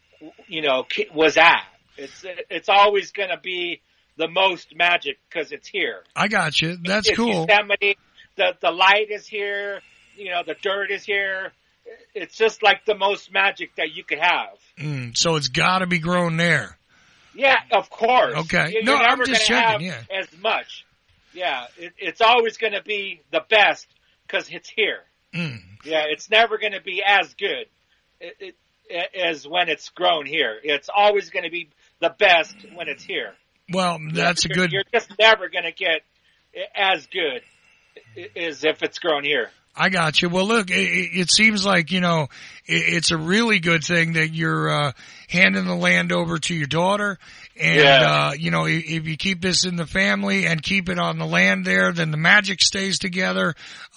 at. It's always going to be the most magic because it's here. I got you. That's it's cool. Yosemite, the light is here. The dirt is here. It's just like the most magic that you could have. So it's got to be grown there. Yeah, of course. Okay. You're never I'm just gonna checking. have as much. Yeah, it's always going to be the best because it's here. Yeah, it's never going to be as good as when it's grown here. It's always going to be the best when it's here. Well, that's You're just never going to get as good as if it's grown here. I got you. Well, look, it seems like, it's a really good thing that you're handing the land over to your daughter. And, if you keep this in the family and keep it on the land there, then the magic stays together.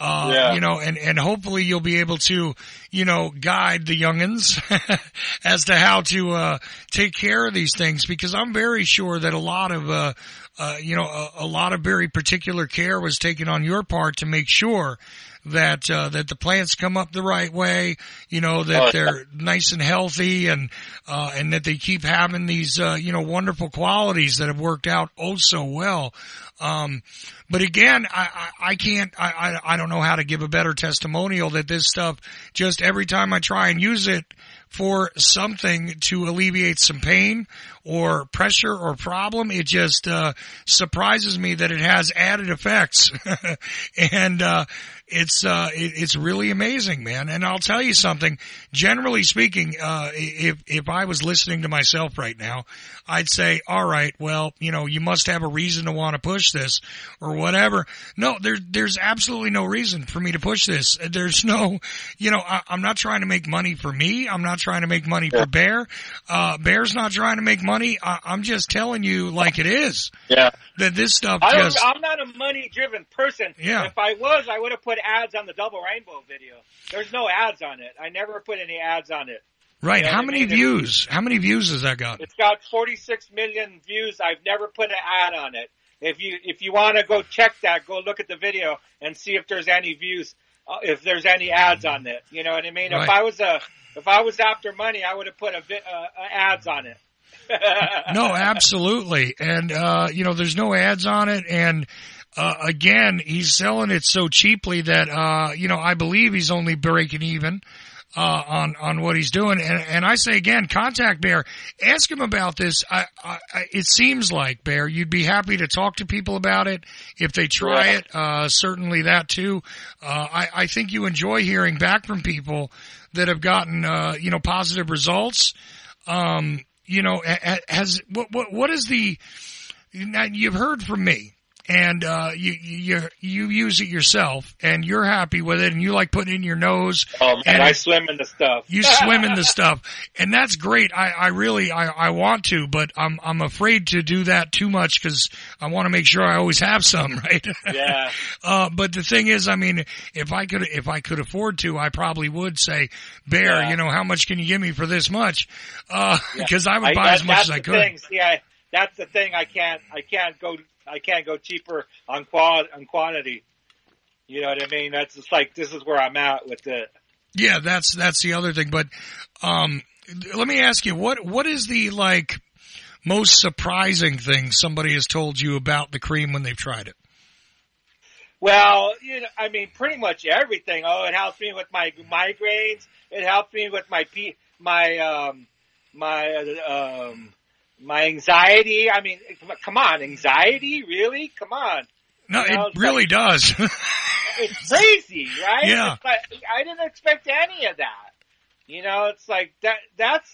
And hopefully you'll be able to, guide the youngins as to how to, take care of these things, because I'm very sure that a lot of, a lot of very particular care was taken on your part to make sure that the plants come up the right way, that they're nice and healthy and that they keep having these, wonderful qualities that have worked out oh so well. But again, I can't, I don't know how to give a better testimonial that this stuff, just every time I try and use it for something to alleviate some pain or pressure or problem, it just, surprises me that it has added effects. And, it's really amazing, man. And I'll tell you something, generally speaking, if I was listening to myself right now, I'd say, all right, well, you must have a reason to want to push this or whatever. No, there's absolutely no reason for me to push this. There's no, I'm not trying to make money for me. I'm not trying to make money for Bear. Bear's not trying to make money. I'm just telling you like it is. Yeah. That this stuff I'm not a money-driven person. Yeah. If I was, I would have put ads on the Double Rainbow video. There's no ads on it. I never put any ads on it. Right. How many views? How many views has that got? It's got 46 million views. I've never put an ad on it. If you want to go check that, go look at the video and see if there's any views, if there's any ads on it. You know what I mean? Right. If I was after money, I would have put ads on it. No, absolutely. And, there's no ads on it. And, again, he's selling it so cheaply that, I believe he's only breaking even, on what he's doing. And I say again, contact Bear, ask him about this. It seems like, Bear, you'd be happy to talk to people about it if they try it. Certainly that too. I think you enjoy hearing back from people that have gotten, positive results. What is the, now you've heard from me and, you use it yourself and you're happy with it and you like putting it in your nose. Oh man, and I swim in the stuff. You swim in the stuff and that's great. I really want to, but I'm afraid to do that too much because I want to make sure I always have some, right? Yeah. But the thing is, I mean, if I could afford to, I probably would say, Bear, how much can you give me for this much? Cause I would buy as much as I could. That's the thing. I can't go cheaper on quantity. You know what I mean? That's just like, this is where I'm at with it. Yeah, that's the other thing. But, let me ask you, what is the, most surprising thing somebody has told you about the cream when they've tried it? Well, I mean, pretty much everything. Oh, it helps me with my migraines. It helps me with my anxiety. I mean, come on, anxiety? Really? Come on. No, it really does. It's crazy, right? Yeah. It's like, I didn't expect any of that. It's like that's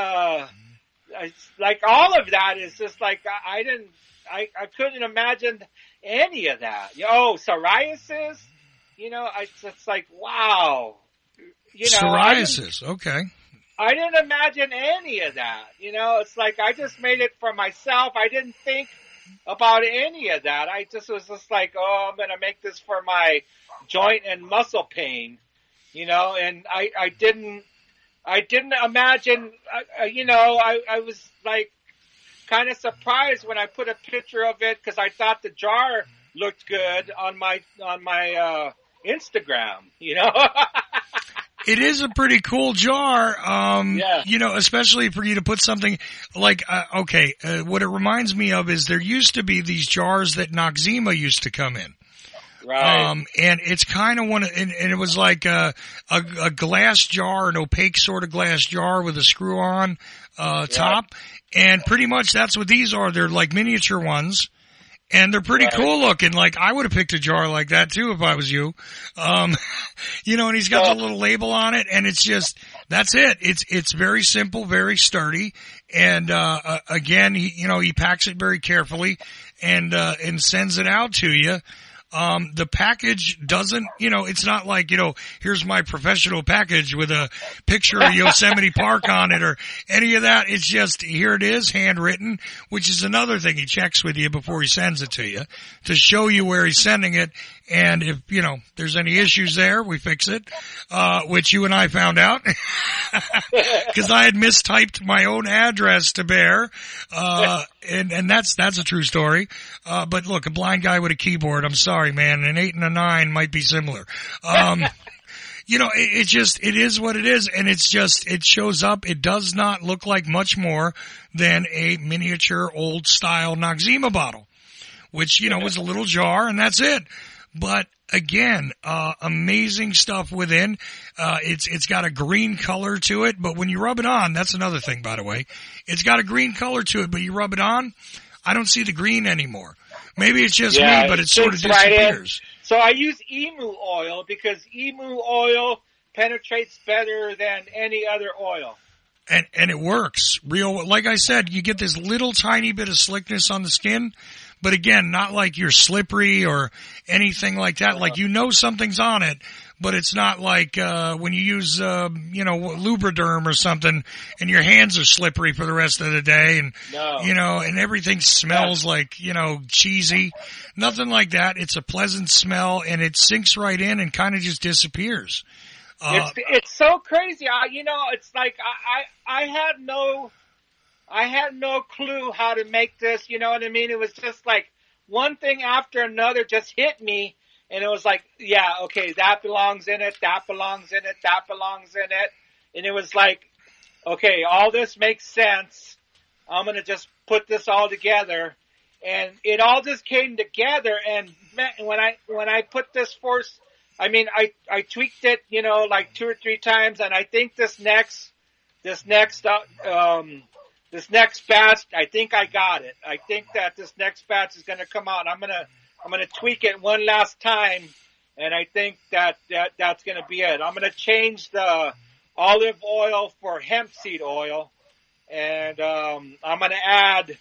like all of that is just like I couldn't imagine any of that. Psoriasis, it's like, wow. Psoriasis, okay. I didn't imagine any of that. It's like I just made it for myself. I didn't think about any of that. I just was just like, I'm going to make this for my joint and muscle pain, and I didn't imagine, I was like kind of surprised when I put a picture of it because I thought the jar looked good on my Instagram, It is a pretty cool jar, yeah. Especially for you to put something like, what it reminds me of is there used to be these jars that Noxzema used to come in. Right. And it's kind of and it was like a glass jar, an opaque sort of glass jar with a screw on, top. And pretty much that's what these are. They're like miniature ones. And they're pretty cool looking. Like, I would have picked a jar like that too if I was you. And he's got the little label on it, and it's just, that's it. It's very simple, very sturdy. And, again, he packs it very carefully and sends it out to you. The package doesn't, it's not like, here's my professional package with a picture of Yosemite Park on it or any of that. It's just, here it is, handwritten, which is another thing. He checks with you before he sends it to you to show you where he's sending it. And if, there's any issues there, we fix it, which you and I found out because I had mistyped my own address to Bear. And that's a true story. But look, a blind guy with a keyboard, I'm sorry, man, an 8 and a 9 might be similar. It is what it is. And it shows up. It does not look like much more than a miniature old style Noxzema bottle, which, was a little jar and that's it. But again, amazing stuff within. It's got a green color to it, but when you rub it on, that's another thing, by the way. It's got a green color to it, but you rub it on, I don't see the green anymore. Maybe it's just me, but it sort of disappears. Right. So I use emu oil because emu oil penetrates better than any other oil. And it works. Like I said, you get this little tiny bit of slickness on the skin. But again, not like you're slippery or anything like that. Like something's on it, but it's not like when you use Lubriderm or something and your hands are slippery for the rest of the day and and everything smells like, cheesy. Nothing like that. It's a pleasant smell and it sinks right in and kind of just disappears. It's so crazy. It's like I had no clue how to make this, you know what I mean? It was just like one thing after another just hit me, and it was like, yeah, okay, that belongs in it, that belongs in it, that belongs in it. And it was like, okay, all this makes sense. I'm going to just put this all together. And it all just came together. And when I put this first, I tweaked it, like 2 or 3 times. And I think this next batch, I think I got it. I think that this next batch is going to come out. I'm going to tweak it one last time, and I think that's going to be it. I'm going to change the olive oil for hemp seed oil, and I'm going to add.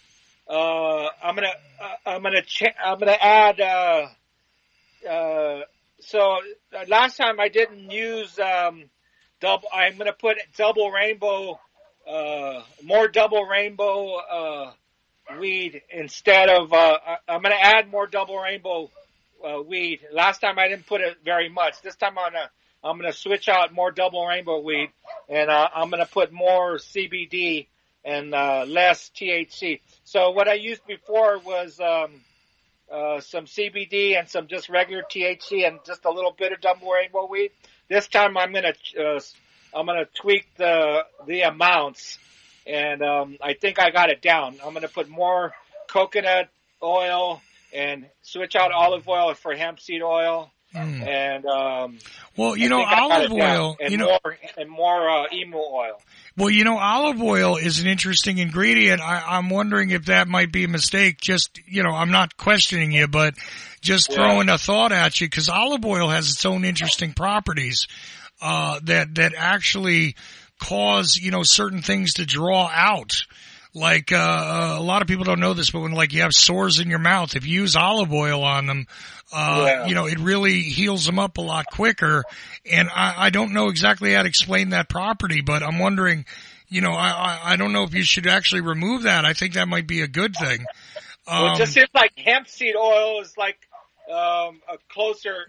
So last time I didn't use double. I'm going to put double rainbow. More double rainbow weed instead of I'm going to add more double rainbow weed. Last time I didn't put it very much. This time I'm going to switch out more double rainbow weed, and I'm going to put more CBD and less THC. So what I used before was some CBD and some just regular THC and just a little bit of double rainbow weed. This time I'm going to tweak the amounts, and I think I got it down. I'm going to put more coconut oil and switch out olive oil for hemp seed oil. And well, you know, olive oil, and you know, more emu oil. Well, you know, olive oil is an interesting ingredient. I'm wondering if that might be a mistake. Just, you know, I'm not questioning you, but just throwing a thought at you, because olive oil has its own interesting properties that actually cause, you know, certain things to draw out. Like, a lot of people don't know this, but when, like, you have sores in your mouth, if you use olive oil on them, you know, it really heals them up a lot quicker. And I don't know exactly how to explain that property, but I'm wondering, you know, I don't know if you should actually remove that. I think that might be a good thing. Well, it just seems like hemp seed oil is like, a closer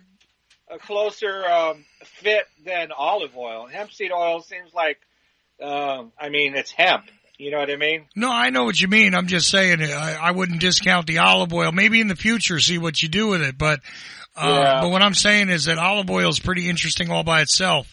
fit than olive oil. Hemp seed oil seems like, I mean, it's hemp. You know what I mean? No, I know what you mean. I'm just saying I wouldn't discount the olive oil. Maybe in the future, see what you do with it. But what I'm saying is that olive oil is pretty interesting all by itself.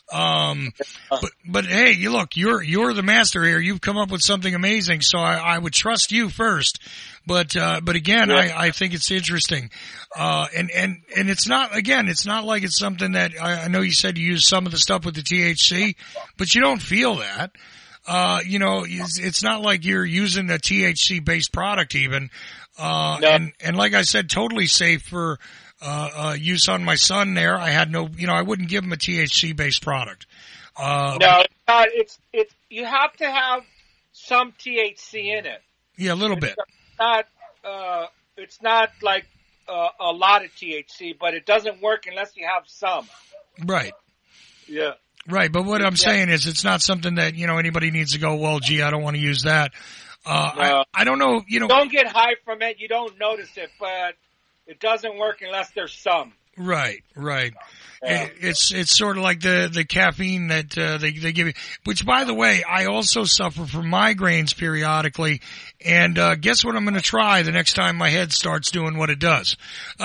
But hey, you're the master here. You've come up with something amazing. So I would trust you first. But again, I think it's interesting. And it's not like it's something that I know you said you use some of the stuff with the THC, but you don't feel that. You know, it's not like you're using a THC based product even. And like I said, totally safe for, use on my son there. I had I wouldn't give him a THC based product. No, it's not. You have to have some THC in it. Yeah, a little bit. It's not like, a lot of THC, but it doesn't work unless you have some. Right. Yeah. Right, but what I'm saying is it's not something that, you know, anybody needs to go, well, gee, I don't want to use that. I don't know, you know. Don't get high from it. You don't notice it, but it doesn't work unless there's some. Right. Yeah. It's sort of like the caffeine that they give you. Which, by the way, I also suffer from migraines periodically. And guess what I'm going to try the next time my head starts doing what it does?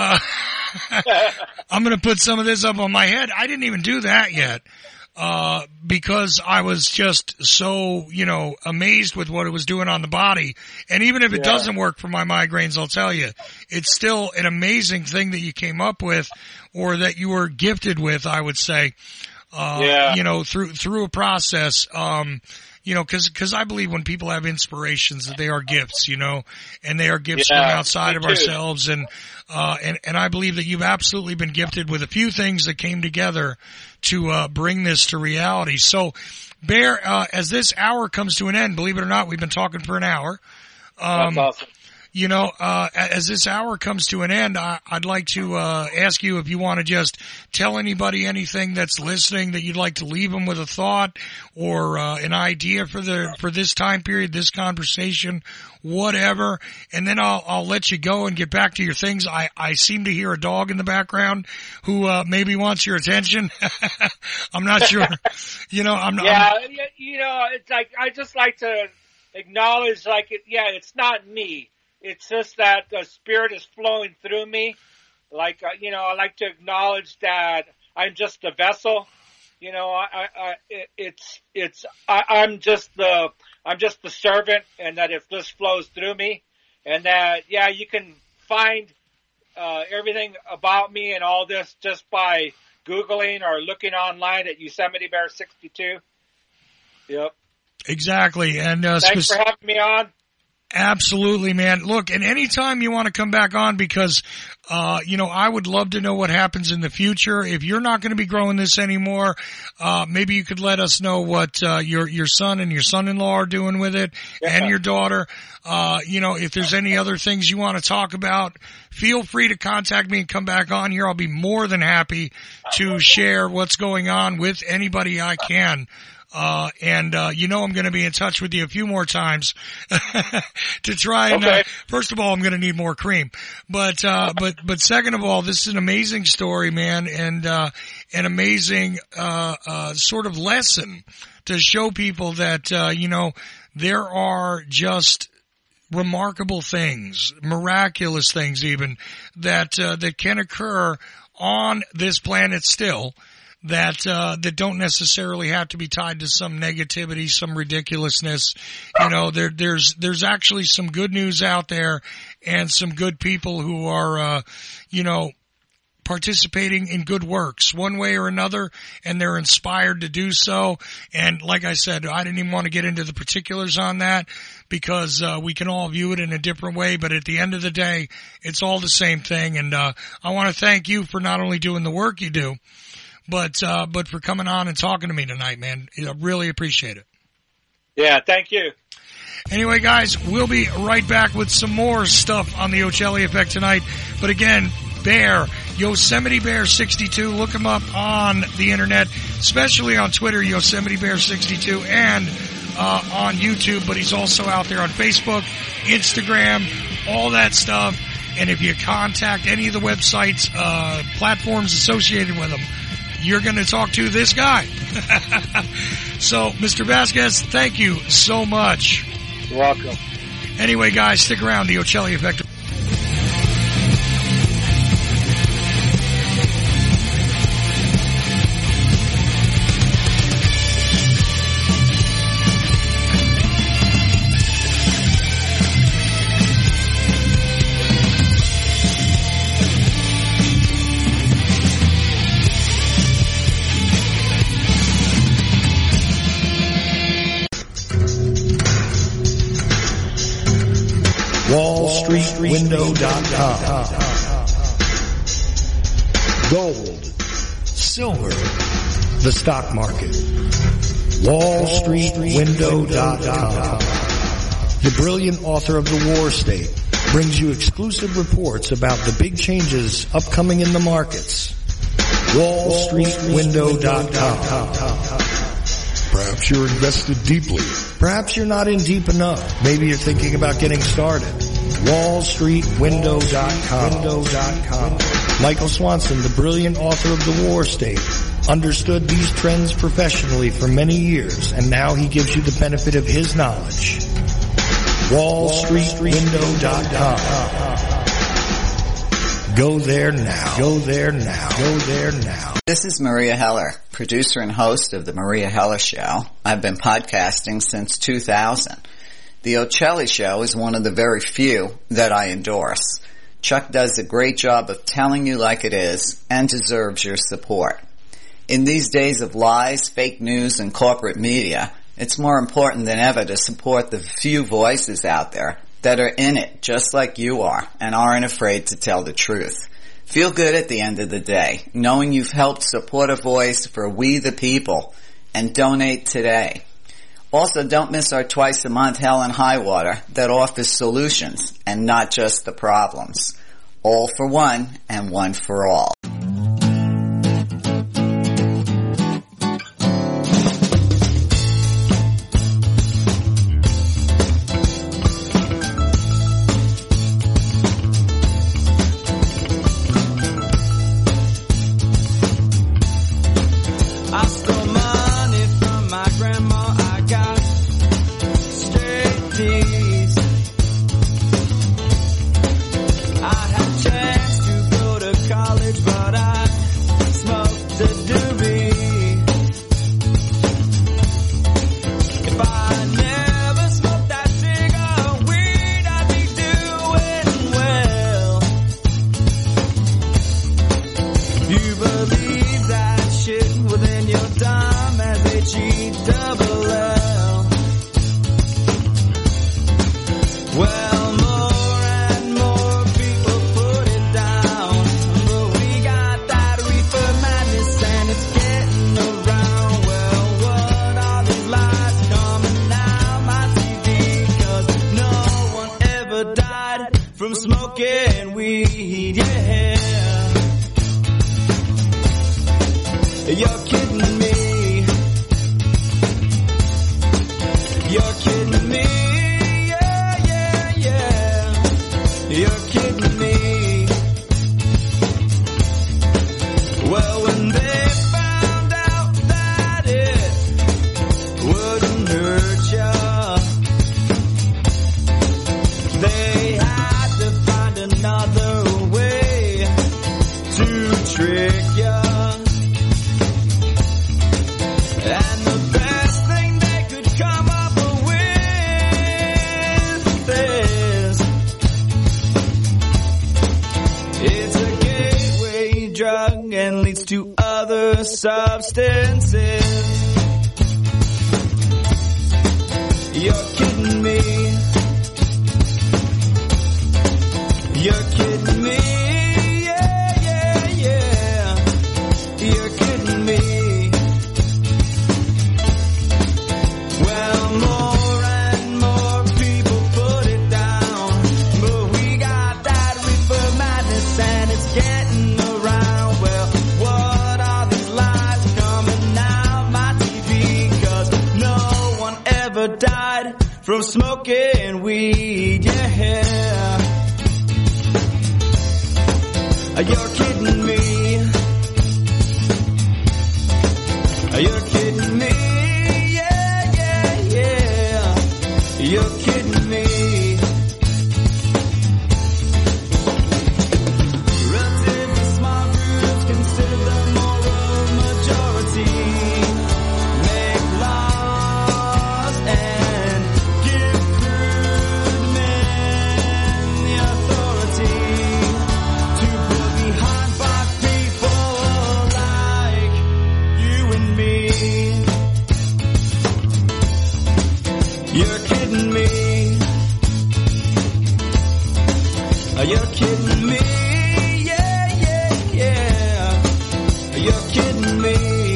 I'm going to put some of this up on my head. I didn't even do that yet. Because I was just so, you know, amazed with what it was doing on the body. And even if it doesn't work for my migraines, I'll tell you, it's still an amazing thing that you came up with, or that you were gifted with, I would say, you know, through a process, you know, cause I believe when people have inspirations that they are gifts, you know, and they are gifts from outside of ourselves. And I believe that you've absolutely been gifted with a few things that came together to bring this to reality. So, Bear, as this hour comes to an end, believe it or not, we've been talking for an hour. That's awesome. You know, as this hour comes to an end, I'd like to ask you if you want to just tell anybody anything that's listening that you'd like to leave them with a thought or an idea for this time period, this conversation, whatever. And then I'll let you go and get back to your things. I seem to hear a dog in the background who maybe wants your attention. I'm not sure. You know, you know, it's like I just like to acknowledge, like, it's not me. It's just that the Spirit is flowing through me. Like, you know, I like to acknowledge that I'm just a vessel. You know, I'm just the servant, and that if this flows through me, and that, you can find, everything about me and all this just by Googling or looking online at Yosemite Bear 62. Yep. Exactly. And, thanks for having me on. Absolutely, man. Look, and anytime you want to come back on, because, you know, I would love to know what happens in the future. If you're not going to be growing this anymore, maybe you could let us know what, your son and your son-in-law are doing with it, and your daughter. You know, if there's any other things you want to talk about, feel free to contact me and come back on here. I'll be more than happy to share what's going on with anybody I can. You know, I'm going to be in touch with you a few more times to try and, first of all, I'm going to need more cream, but second of all, this is an amazing story, man, and, an amazing, sort of lesson to show people that, you know, there are just remarkable things, miraculous things even, that can occur on this planet still. that don't necessarily have to be tied to some negativity, some ridiculousness. You know, there's actually some good news out there and some good people who are, participating in good works one way or another, and they're inspired to do so. And like I said, I didn't even want to get into the particulars on that because we can all view it in a different way, but at the end of the day, it's all the same thing. And I want to thank you for not only doing the work you do, but for coming on and talking to me tonight, man. I really appreciate it. Yeah, thank you. Anyway, guys, we'll be right back with some more stuff on the Ocelli Effect tonight. But again, Bear, Yosemite Bear 62. Look him up on the internet, especially on Twitter, Yosemite Bear 62, and on YouTube. But he's also out there on Facebook, Instagram, all that stuff. And if you contact any of the websites, platforms associated with him, you're going to talk to this guy. So, Mr. Vasquez, thank you so much. You're welcome. Anyway, guys, stick around. The Ocelli Effect. WallStreetWindow.com. Gold, silver, the stock market. WallStreetWindow.com. The brilliant author of The War State brings you exclusive reports about the big changes upcoming in the markets. WallStreetWindow.com. Perhaps you're invested deeply. Perhaps you're not in deep enough. Maybe you're thinking about getting started. WallStreetWindow.com. Michael Swanson, the brilliant author of The War State, understood these trends professionally for many years, and now he gives you the benefit of his knowledge. WallStreetWindow.com. Go there now. Go there now. Go there now. This is Maria Heller, producer and host of The Maria Heller Show. I've been podcasting since 2000. The Ocelli Show is one of the very few that I endorse. Chuck does a great job of telling you like it is and deserves your support. In these days of lies, fake news, and corporate media, it's more important than ever to support the few voices out there that are in it just like you are and aren't afraid to tell the truth. Feel good at the end of the day, knowing you've helped support a voice for we the people, and donate today. Also, don't miss our twice-a-month Hell and High Water that offers solutions and not just the problems. All for one and one for all. to other substances. You're kidding me. You're kidding me. Yeah, yeah, yeah. You're kidding me. Well, more and more people put it down, but we got that reefer madness and it's getting around. Well, what are these lies coming out my TV? 'Cause no one ever died from smoking weed, yeah. You're kidding me. You're kidding me. Yeah, yeah, yeah. You're kidding me. Relatively small groups consider the moral majority. Make laws and give crude men the authority to put behind black people like you and me. You're kidding me. You're kidding me. Yeah, yeah, yeah. You're kidding me.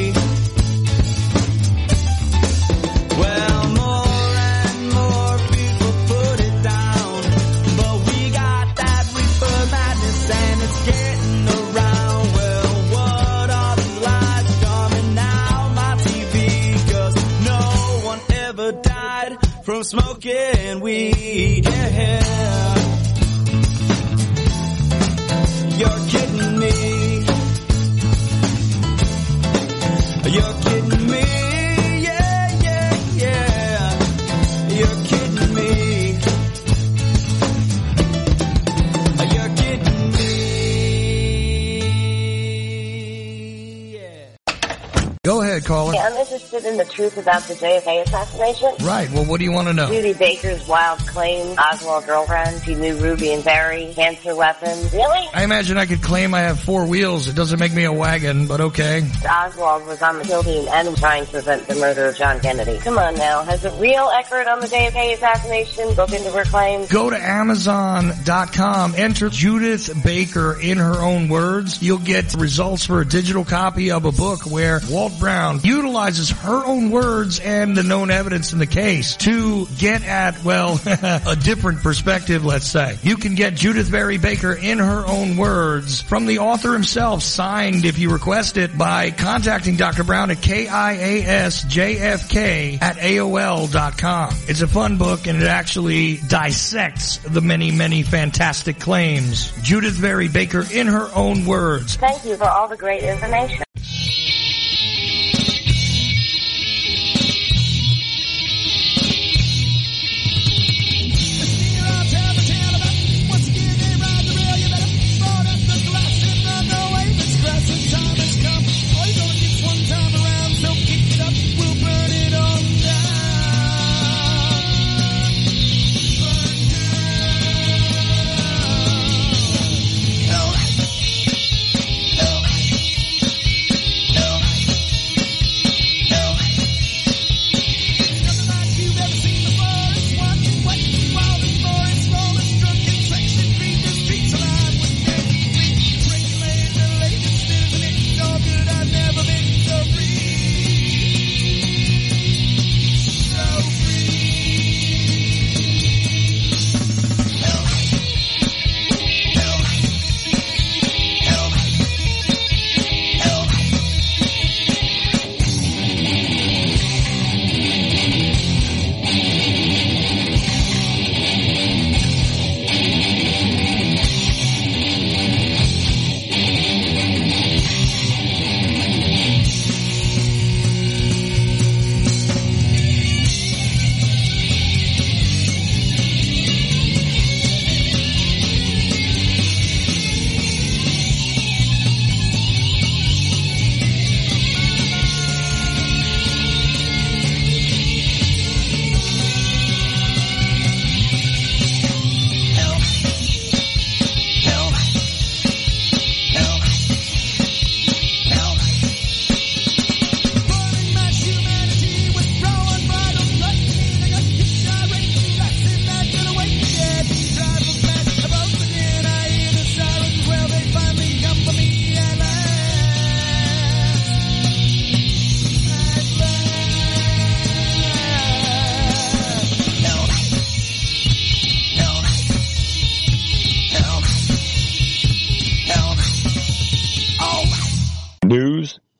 Well, more and more people put it down, but we got that reefer madness and it's getting around. Well, what are these lies coming out my TV? 'Cause no one ever died from smoking weed, yeah. You're kidding me. You're kidding me. Yeah, yeah, yeah. You're kidding me. You're kidding me. Yeah. Go ahead, caller. Yeah, I'm interested in the truth about the JFK assassination. Right. Well, what do you want to know? Judy Baker's wild claim, Oswald girlfriend, she knew Ruby and Barry, cancer weapons. Really? I imagine I could claim I have 4 wheels. It doesn't make me a wagon, but okay. Oswald was on the kill team and trying to prevent the murder of John Kennedy. Come on now. Has a real expert on the JFK assassination spoken to her claims? Go to Amazon.com, enter Judith Baker in her own words. You'll get results for a digital copy of a book where Walt Brown utilizes her own words and the known evidence in the case to get at, well, a different perspective, let's say. You can get Judith Barry Baker in her own words from the author himself, signed if you request it by contacting Dr. Brown at KIASJFK@AOL.com. It's a fun book and it actually dissects the many, many fantastic claims. Judith Barry Baker in her own words. Thank you for all the great information.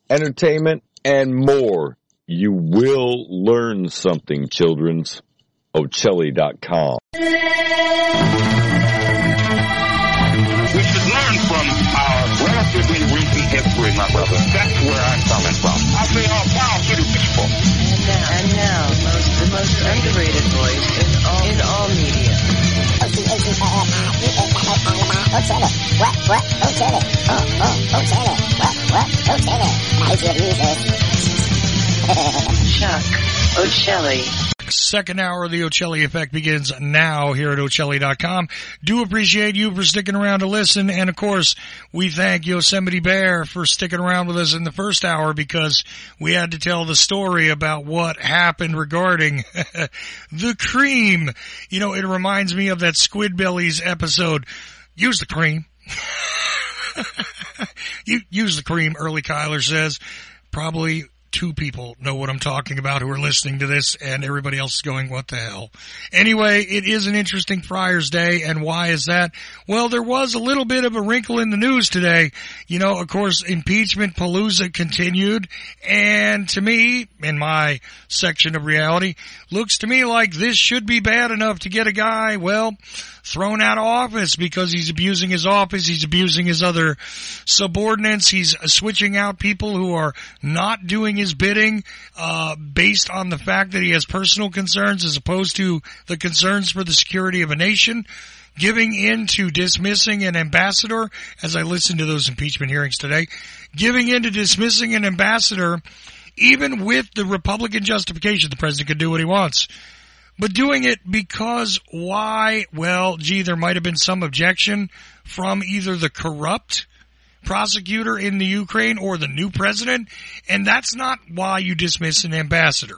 entertainment, and more. You will learn something, children's. Ocelli.com. We should learn from our relatively recent history, my brother. That's where I'm coming from. I say all power to the people. And now, the most underrated voice in all media. Chuck Ocelli. Second hour of the Ocelli Effect begins now here at Ocelli.com. Do appreciate you for sticking around to listen. And of course, we thank Yosemite Bear for sticking around with us in the first hour because we had to tell the story about what happened regarding the cream. You know, it reminds me of that Squidbillies episode. Use the cream. You use the cream, Early Kyler says. Probably 2 people know what I'm talking about who are listening to this, and everybody else is going, what the hell? Anyway, it is an interesting Friars Day, and why is that? Well, there was a little bit of a wrinkle in the news today. You know, of course, impeachment palooza continued, and to me, in my section of reality, looks to me like this should be bad enough to get a guy, well, thrown out of office because he's abusing his office, he's abusing his other subordinates, he's switching out people who are not doing his bidding based on the fact that he has personal concerns as opposed to the concerns for the security of a nation, giving in to dismissing an ambassador, as I listened to those impeachment hearings today, giving in to dismissing an ambassador even with the Republican justification the president could do what he wants. But doing it because why? Well, gee, there might have been some objection from either the corrupt prosecutor in the Ukraine or the new president, and that's not why you dismiss an ambassador.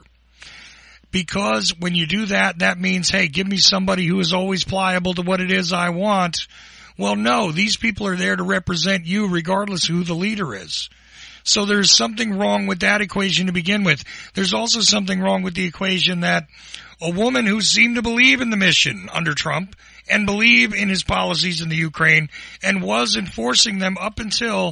Because when you do that, that means, hey, give me somebody who is always pliable to what it is I want. Well, no, these people are there to represent you regardless of who the leader is. So there's something wrong with that equation to begin with. There's also something wrong with the equation that a woman who seemed to believe in the mission under Trump and believe in his policies in the Ukraine and was enforcing them up until,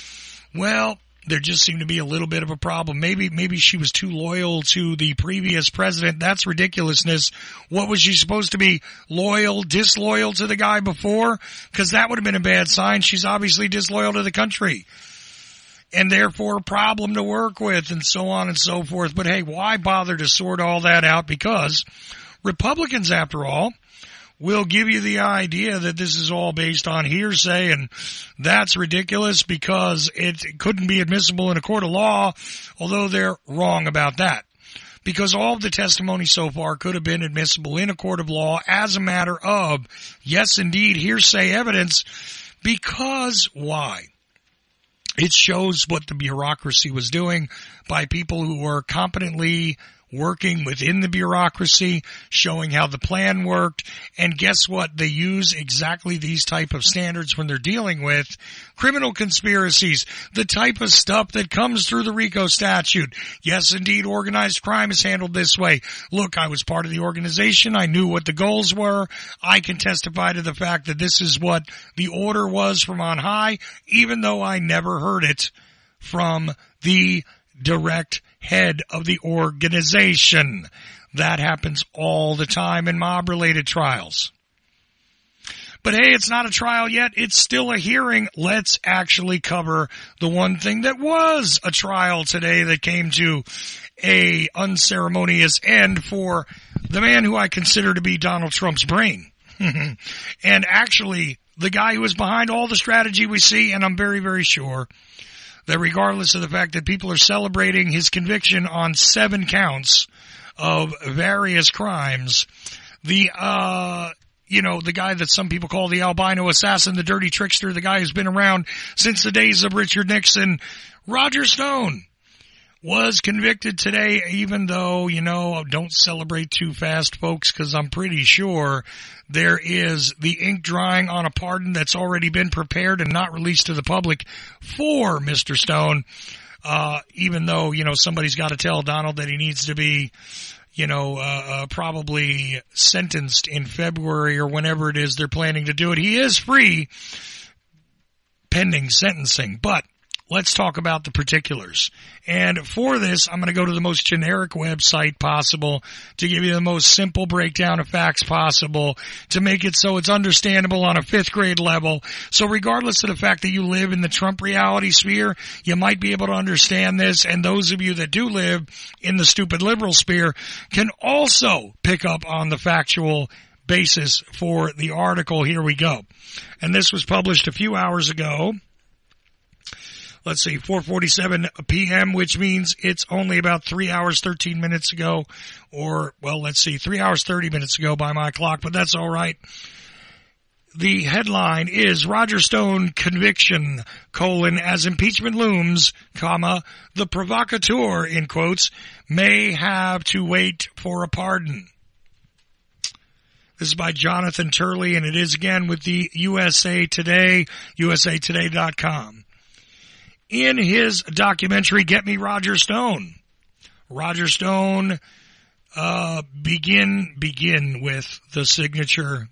well, there just seemed to be a little bit of a problem. Maybe she was too loyal to the previous president. That's ridiculousness. What was she supposed to be? Loyal, disloyal to the guy before? Because that would have been a bad sign. She's obviously disloyal to the country. And therefore a problem to work with and so on and so forth. But hey, why bother to sort all that out? Because Republicans, after all, will give you the idea that this is all based on hearsay, and that's ridiculous because it couldn't be admissible in a court of law, although they're wrong about that. Because all of the testimony so far could have been admissible in a court of law as a matter of, yes, indeed, hearsay evidence. Because why? It shows what the bureaucracy was doing by people who were competently working within the bureaucracy, showing how the plan worked. And guess what? They use exactly these type of standards when they're dealing with criminal conspiracies, the type of stuff that comes through the RICO statute. Yes, indeed, organized crime is handled this way. Look, I was part of the organization. I knew what the goals were. I can testify to the fact that this is what the order was from on high, even though I never heard it from the direct head of the organization. That happens all the time in mob-related trials. But hey, it's not a trial yet. It's still a hearing. Let's actually cover the one thing that was a trial today that came to a unceremonious end for the man who I consider to be Donald Trump's brain. And actually, the guy who is behind all the strategy we see, and I'm very, very sure that regardless of the fact that people are celebrating his conviction on 7 counts of various crimes, the guy that some people call the albino assassin, the dirty trickster, the guy who's been around since the days of Richard Nixon, Roger Stone, was convicted today, even though, don't celebrate too fast, folks, because I'm pretty sure there is the ink drying on a pardon that's already been prepared and not released to the public for Mr. Stone, even though, somebody's got to tell Donald that he needs to be, probably sentenced in February or whenever it is they're planning to do it. He is free pending sentencing, but let's talk about the particulars. And for this, I'm going to go to the most generic website possible to give you the most simple breakdown of facts possible, to make it so it's understandable on a 5th grade level. So regardless of the fact that you live in the Trump reality sphere, you might be able to understand this. And those of you that do live in the stupid liberal sphere can also pick up on the factual basis for the article. Here we go. And this was published a few hours ago. Let's see, 4:47 p.m., which means it's only about 3 hours, 13 minutes ago, or, well, let's see, 3 hours, 30 minutes ago by my clock, but that's all right. The headline is Roger Stone conviction, as impeachment looms, the provocateur, in quotes, may have to wait for a pardon. This is by Jonathan Turley, and it is again with the USA Today, usatoday.com. In his documentary, Get Me Roger Stone, Roger Stone, begin with the signature,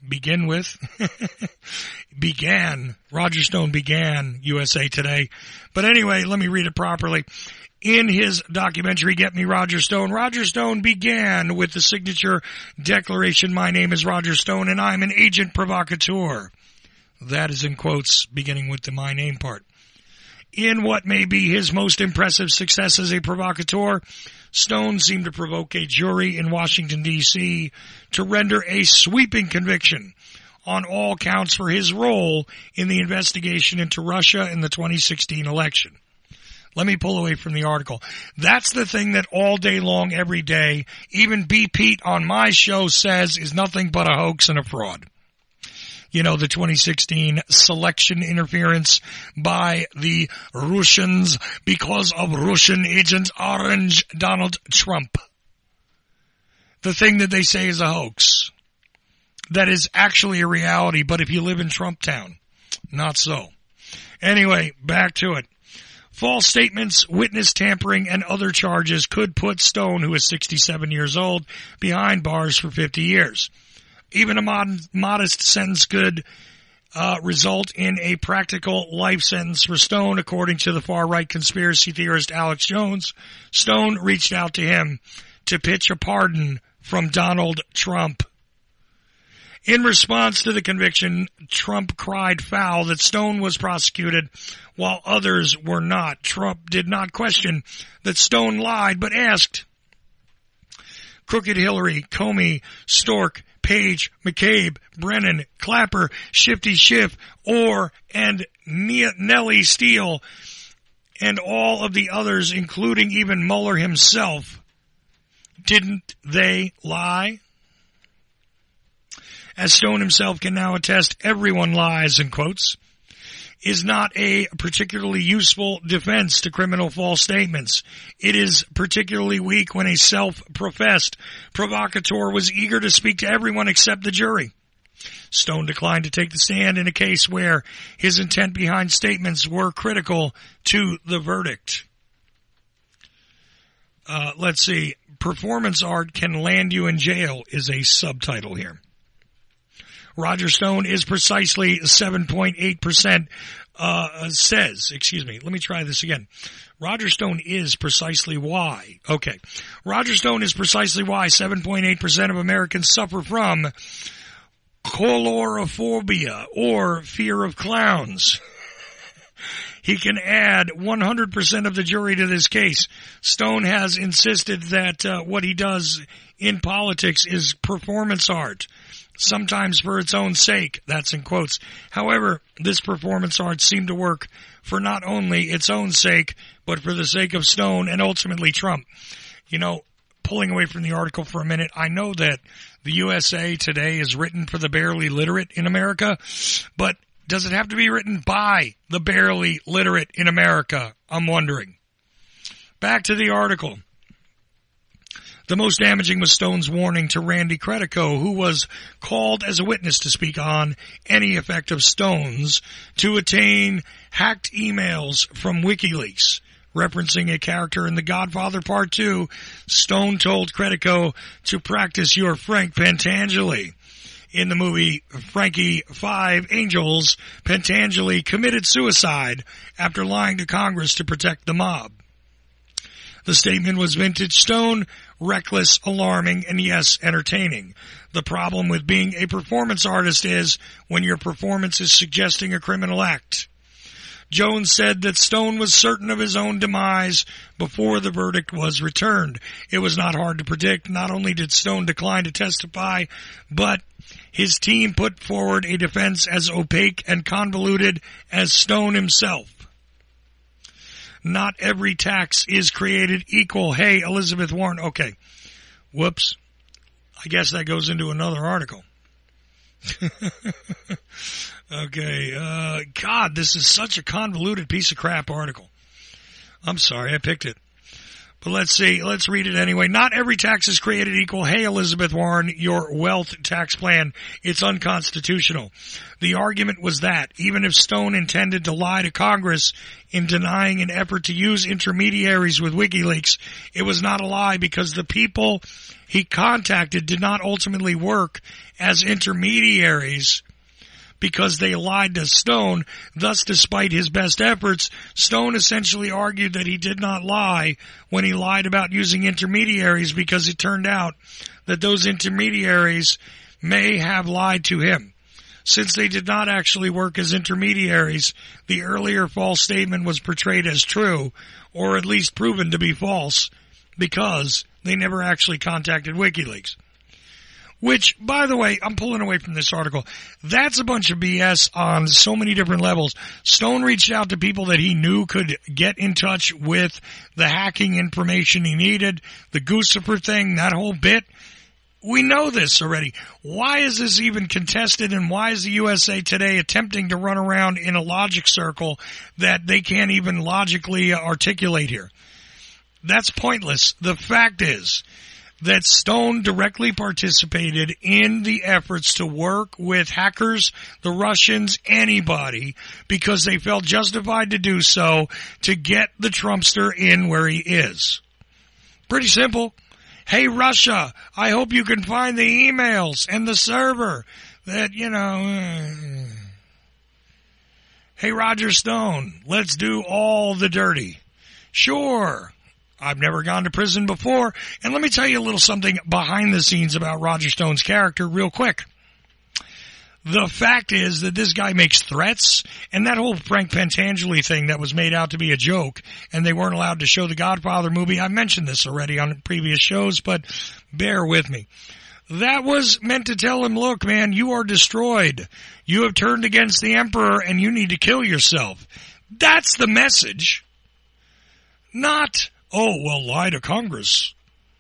Roger Stone began USA Today. But anyway, let me read it properly. In his documentary, Get Me Roger Stone began with the signature declaration, my name is Roger Stone and I'm an agent provocateur. That is in quotes, beginning with the my name part. In what may be his most impressive success as a provocateur, Stone seemed to provoke a jury in Washington, D.C. to render a sweeping conviction on all counts for his role in the investigation into Russia in the 2016 election. Let me pull away from the article. That's the thing that all day long, every day, even B. Pete on my show says is nothing but a hoax and a fraud. You know, the 2016 selection interference by the Russians because of Russian agent Orange Donald Trump. The thing that they say is a hoax. That is actually a reality, but if you live in Trump Town, not so. Anyway, back to it. False statements, witness tampering, and other charges could put Stone, who is 67 years old, behind bars for 50 years. Even a modest sentence could result in a practical life sentence for Stone, according to the far-right conspiracy theorist Alex Jones. Stone reached out to him to pitch a pardon from Donald Trump. In response to the conviction, Trump cried foul that Stone was prosecuted while others were not. Trump did not question that Stone lied, but asked, Crooked Hillary, Comey, Stork, Page, McCabe, Brennan, Clapper, Shifty Schiff, Orr, and Nellie Steele, and all of the others, including even Mueller himself, didn't they lie? As Stone himself can now attest, everyone lies, in quotes, is not a particularly useful defense to criminal false statements. It is particularly weak when a self-professed provocateur was eager to speak to everyone except the jury. Stone declined to take the stand in a case where his intent behind statements were critical to the verdict. Let's see. Performance art can land you in jail is a subtitle here. Roger Stone is precisely 7.8%, let me try this again. Roger Stone is precisely why. Okay. Roger Stone is precisely why 7.8% of Americans suffer from colorophobia or fear of clowns. He can add 100% of the jury to this case. Stone has insisted that what he does in politics is performance art. Sometimes for its own sake, that's in quotes. However, this performance art seemed to work for not only its own sake, but for the sake of Stone and ultimately Trump. You know, pulling away from the article for a minute, I know that the USA Today is written for the barely literate in America, but does it have to be written by the barely literate in America? I'm wondering. Back to the article. The most damaging was Stone's warning to Randy Credico, who was called as a witness to speak on any effect of Stone's to attain hacked emails from WikiLeaks. Referencing a character in The Godfather Part 2, Stone told Credico to practice your Frank Pentangeli. in the movie Frankie 5 Angels, Pentangeli committed suicide after lying to Congress to protect the mob. The statement was vintage Stone, reckless, alarming, and yes, entertaining. The problem with being a performance artist is when your performance is suggesting a criminal act. Jones said that Stone was certain of his own demise before the verdict was returned. It was not hard to predict. Not only did Stone decline to testify, but his team put forward a defense as opaque and convoluted as Stone himself. Not every tax is created equal. Hey, Elizabeth Warren. Okay. Whoops. I guess that goes into another article. Okay. God, this is such a convoluted piece of crap article. I'm sorry, I picked it. But let's see. Let's read it anyway. Not every tax is created equal. Hey, Elizabeth Warren, your wealth tax plan, it's unconstitutional. The argument was that even if Stone intended to lie to Congress in denying an effort to use intermediaries with WikiLeaks, it was not a lie because the people he contacted did not ultimately work as intermediaries because they lied to Stone. Thus, despite his best efforts, Stone essentially argued that he did not lie when he lied about using intermediaries because it turned out that those intermediaries may have lied to him. Since they did not actually work as intermediaries, the earlier false statement was portrayed as true, or at least proven to be false, because they never actually contacted WikiLeaks. Which, by the way, I'm pulling away from this article. That's a bunch of BS on so many different levels. Stone reached out to people that he knew could get in touch with the hacking information he needed, the Guccifer thing, that whole bit. We know this already. Why is this even contested, and why is the USA Today attempting to run around in a logic circle that they can't even logically articulate here? That's pointless. The fact is that Stone directly participated in the efforts to work with hackers, the Russians, anybody, because they felt justified to do so to get the Trumpster in where he is. Pretty simple. Hey, Russia, I hope you can find the emails and the server that, Hey, Roger Stone, let's do all the dirty. Sure. I've never gone to prison before. And let me tell you a little something behind the scenes about Roger Stone's character real quick. The fact is that this guy makes threats, and that whole Frank Pentangeli thing that was made out to be a joke, and they weren't allowed to show the Godfather movie. I mentioned this already on previous shows, but bear with me. That was meant to tell him, look, man, you are destroyed. You have turned against the emperor, and you need to kill yourself. That's the message. Not, oh, well, lie to Congress.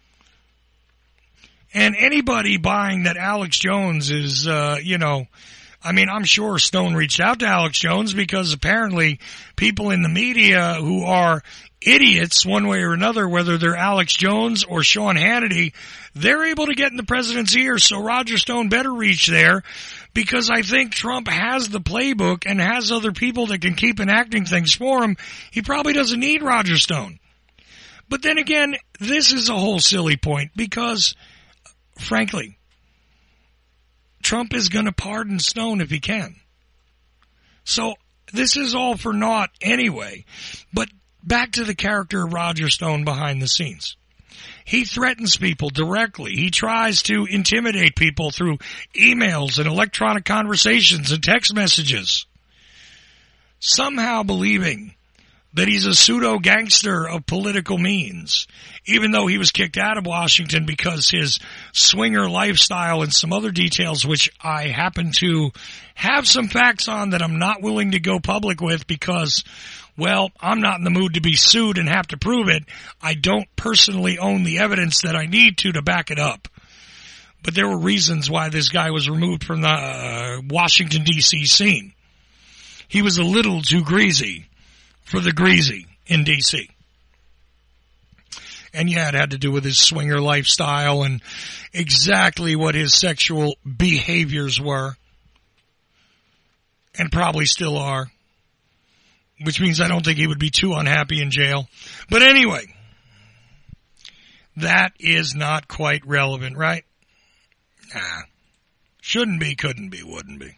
And anybody buying that Alex Jones is, I'm sure Stone reached out to Alex Jones because apparently people in the media who are idiots one way or another, whether they're Alex Jones or Sean Hannity, they're able to get in the president's ear. So Roger Stone better reach there, because I think Trump has the playbook and has other people that can keep enacting things for him. He probably doesn't need Roger Stone. But then again, this is a whole silly point because, frankly, Trump is going to pardon Stone if he can. So this is all for naught anyway. But back to the character of Roger Stone behind the scenes. He threatens people directly. He tries to intimidate people through emails and electronic conversations and text messages, somehow believing that he's a pseudo-gangster of political means, even though he was kicked out of Washington because his swinger lifestyle and some other details, which I happen to have some facts on that I'm not willing to go public with because, well, I'm not in the mood to be sued and have to prove it. I don't personally own the evidence that I need to back it up. But there were reasons why this guy was removed from the Washington, D.C. scene. He was a little too greasy for the greasy in D.C. And yeah, it had to do with his swinger lifestyle and exactly what his sexual behaviors were. And probably still are. Which means I don't think he would be too unhappy in jail. But anyway, that is not quite relevant, right? Nah. Shouldn't be, couldn't be, wouldn't be.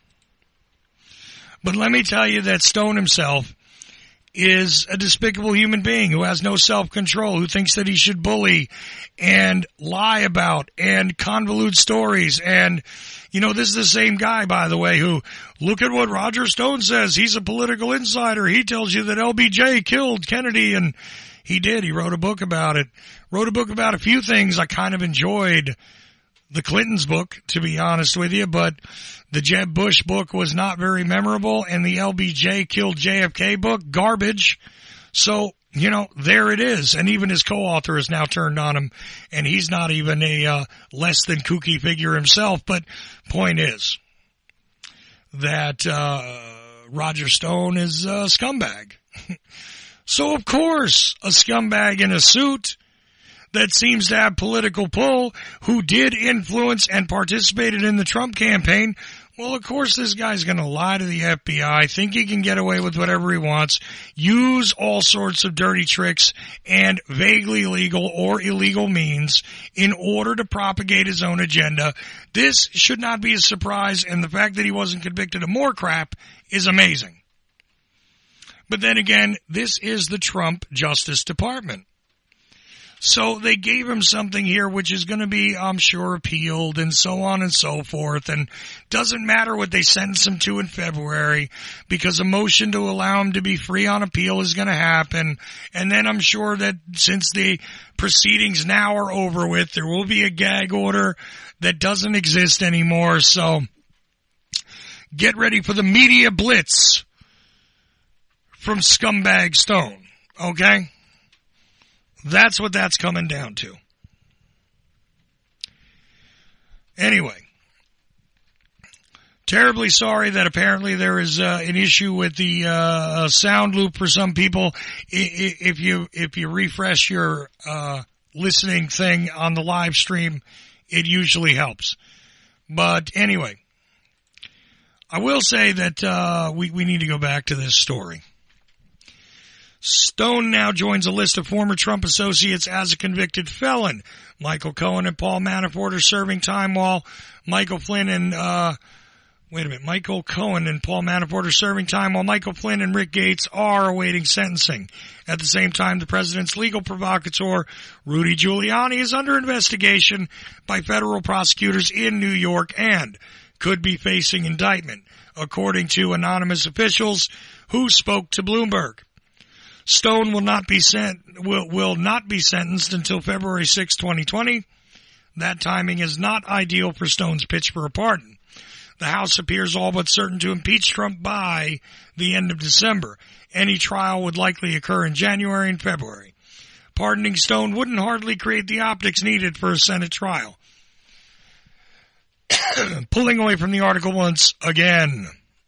But let me tell you that Stone himself is a despicable human being who has no self-control, who thinks that he should bully and lie about and convolute stories. And, you know, this is the same guy, by the way, who, look at what Roger Stone says. He's a political insider. He tells you that LBJ killed Kennedy, and he did. He wrote a book about it. Wrote a book about a few things. I kind of enjoyed the Clintons book, to be honest with you, but the Jeb Bush book was not very memorable, and the LBJ killed JFK book, garbage. So, you know, there it is. And even his co-author has now turned on him, and he's not even a less than kooky figure himself. But point is that Roger Stone is a scumbag. So, of course, a scumbag in a suit that seems to have political pull, who did influence and participated in the Trump campaign, well, of course this guy's going to lie to the FBI, think he can get away with whatever he wants, use all sorts of dirty tricks and vaguely legal or illegal means in order to propagate his own agenda. This should not be a surprise, and the fact that he wasn't convicted of more crap is amazing. But then again, this is the Trump Justice Department. So they gave him something here which is going to be, I'm sure, appealed and so on and so forth. And doesn't matter what they sentence him to in February, because a motion to allow him to be free on appeal is going to happen. And then I'm sure that since the proceedings now are over with, there will be a gag order that doesn't exist anymore. So get ready for the media blitz from Scumbag Stone. Okay? That's what that's coming down to. Anyway, terribly sorry that apparently there is an issue with the sound loop for some people. If you refresh your listening thing on the live stream, it usually helps. But anyway, I will say that we need to go back to this story. Stone now joins a list of former Trump associates as a convicted felon. Michael Cohen and Paul Manafort are serving time while Michael Flynn and Michael Cohen and Paul Manafort are serving time while Michael Flynn and Rick Gates are awaiting sentencing. At the same time, the president's legal provocateur, Rudy Giuliani, is under investigation by federal prosecutors in New York and could be facing indictment, according to anonymous officials who spoke to Bloomberg. Stone will not be sentenced until February 6, 2020. That timing is not ideal for Stone's pitch for a pardon. The House appears all but certain to impeach Trump by the end of December. Any trial would likely occur in January and February. Pardoning Stone wouldn't hardly create the optics needed for a Senate trial. Pulling away from the article once again.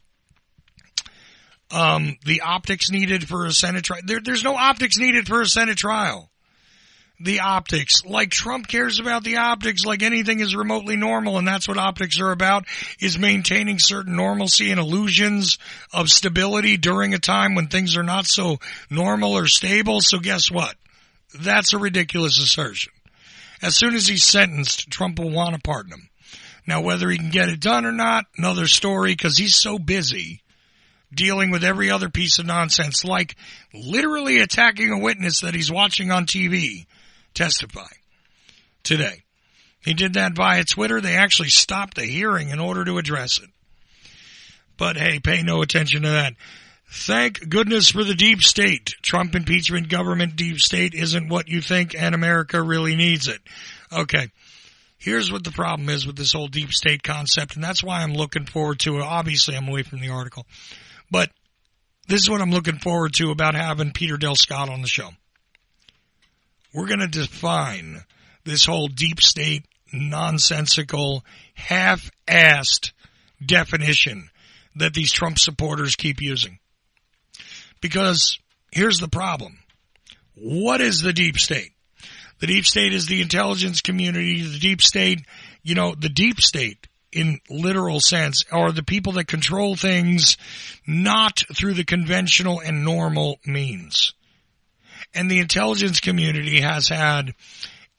The optics needed for a Senate trial. There's no optics needed for a Senate trial. The optics, like Trump cares about the optics like anything is remotely normal, and that's what optics are about, is maintaining certain normalcy and illusions of stability during a time when things are not so normal or stable. So guess what? That's a ridiculous assertion. As soon as he's sentenced, Trump will want to pardon him. Now, whether he can get it done or not, another story, because he's so busy dealing with every other piece of nonsense, like literally attacking a witness that he's watching on TV testify today. He did that via Twitter. They actually stopped the hearing in order to address it. But hey, pay no attention to that. Thank goodness for the deep state. Trump impeachment government deep state isn't what you think, and America really needs it. Okay. Here's what the problem is with this whole deep state concept, and that's why I'm looking forward to it. Obviously, I'm away from the article. But this is what I'm looking forward to about having Peter Del Scott on the show. We're going to define this whole deep state, nonsensical, half-assed definition that these Trump supporters keep using. Because here's the problem. What is the deep state? The deep state is the intelligence community. The deep state, the deep state in literal sense are the people that control things not through the conventional and normal means. And the intelligence community has had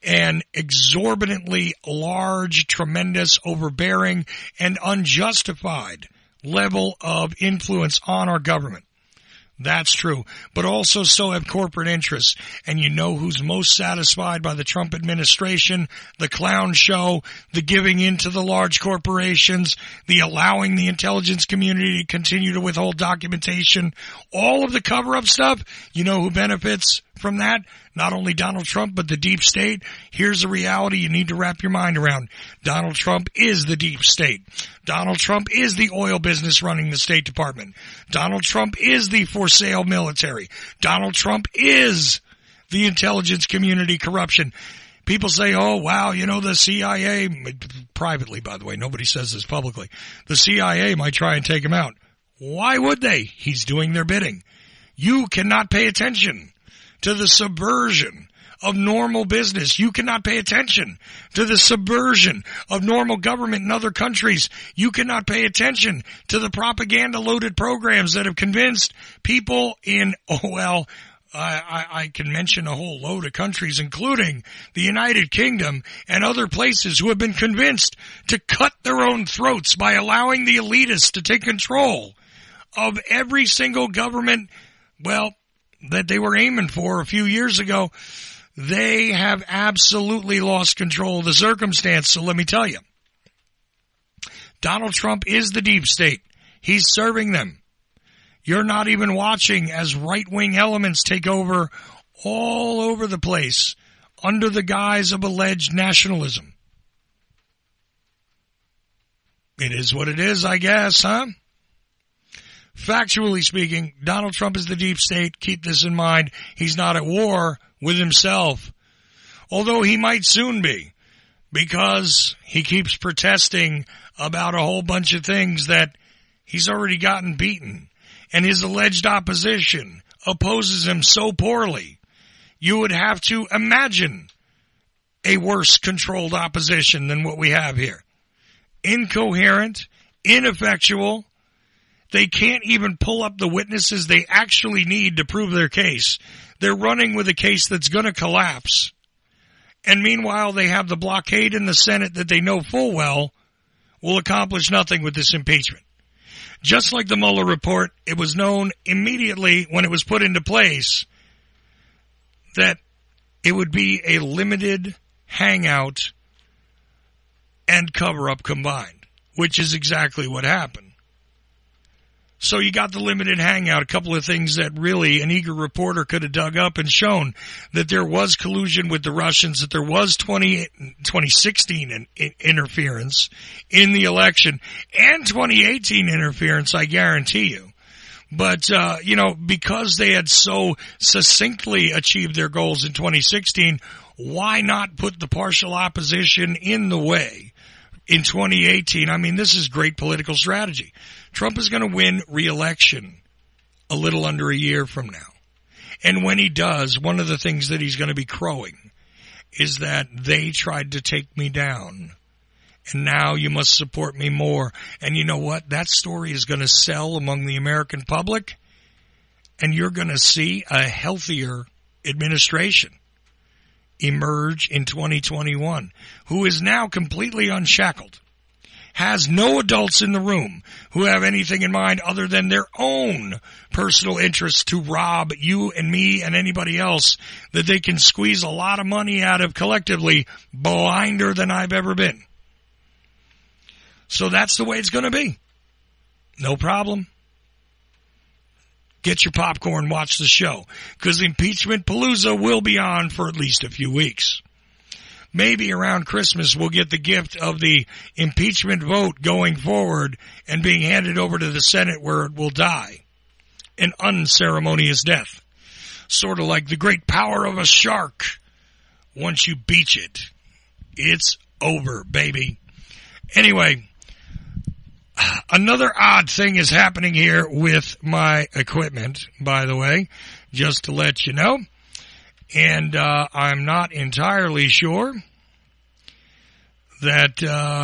an exorbitantly large, tremendous, overbearing, and unjustified level of influence on our government. That's true. But also so have corporate interests. And you know who's most satisfied by the Trump administration? The clown show, the giving in to the large corporations, the allowing the intelligence community to continue to withhold documentation, all of the cover-up stuff. You know who benefits from that? Not only Donald Trump, but the deep state. Here's a reality you need to wrap your mind around. Donald Trump is the deep state. Donald Trump is the oil business running the State Department. Donald Trump is the for sale military. Donald Trump is the intelligence community corruption. People say, oh, wow, you know, the CIA, privately, by the way, nobody says this publicly, the CIA might try and take him out. Why would they? He's doing their bidding. You cannot pay attention to the subversion of normal business. You cannot pay attention to the subversion of normal government in other countries. You cannot pay attention to the propaganda-loaded programs that have convinced people in, I can mention a whole load of countries, including the United Kingdom and other places, who have been convinced to cut their own throats by allowing the elitists to take control of every single government, that they were aiming for a few years ago. They have absolutely lost control of the circumstance. So let me tell you, Donald Trump is the deep state. He's serving them. You're not even watching as right-wing elements take over all over the place under the guise of alleged nationalism. It is what it is, I guess, huh? Factually speaking, Donald Trump is the deep state. Keep this in mind. He's not at war with himself, although he might soon be, because he keeps protesting about a whole bunch of things that he's already gotten beaten, and his alleged opposition opposes him so poorly. You would have to imagine a worse controlled opposition than what we have here. Incoherent, ineffectual. They can't even pull up the witnesses they actually need to prove their case. They're running with a case that's going to collapse. And meanwhile, they have the blockade in the Senate that they know full well will accomplish nothing with this impeachment. Just like the Mueller report, it was known immediately when it was put into place that it would be a limited hangout and cover-up combined, which is exactly what happened. So you got the limited hangout, a couple of things that really an eager reporter could have dug up and shown that there was collusion with the Russians, that there was 2016 interference in the election, and 2018 interference, I guarantee you. But, because they had so succinctly achieved their goals in 2016, why not put the partial opposition in the way in 2018? I mean, this is great political strategy. Trump is going to win re-election a little under a year from now. And when he does, one of the things that he's going to be crowing is that they tried to take me down, and now you must support me more. And you know what? That story is going to sell among the American public, and you're going to see a healthier administration emerge in 2021, who is now completely unshackled, has no adults in the room who have anything in mind other than their own personal interests to rob you and me and anybody else that they can squeeze a lot of money out of collectively, blinder than I've ever been. So that's the way it's going to be. No problem. Get your popcorn, watch the show, because Impeachment Palooza will be on for at least a few weeks. Maybe around Christmas we'll get the gift of the impeachment vote going forward and being handed over to the Senate, where it will die an unceremonious death. Sort of like the great power of a shark. Once you beach it, it's over, baby. Anyway, another odd thing is happening here with my equipment, by the way, just to let you know. And I'm not entirely sure that,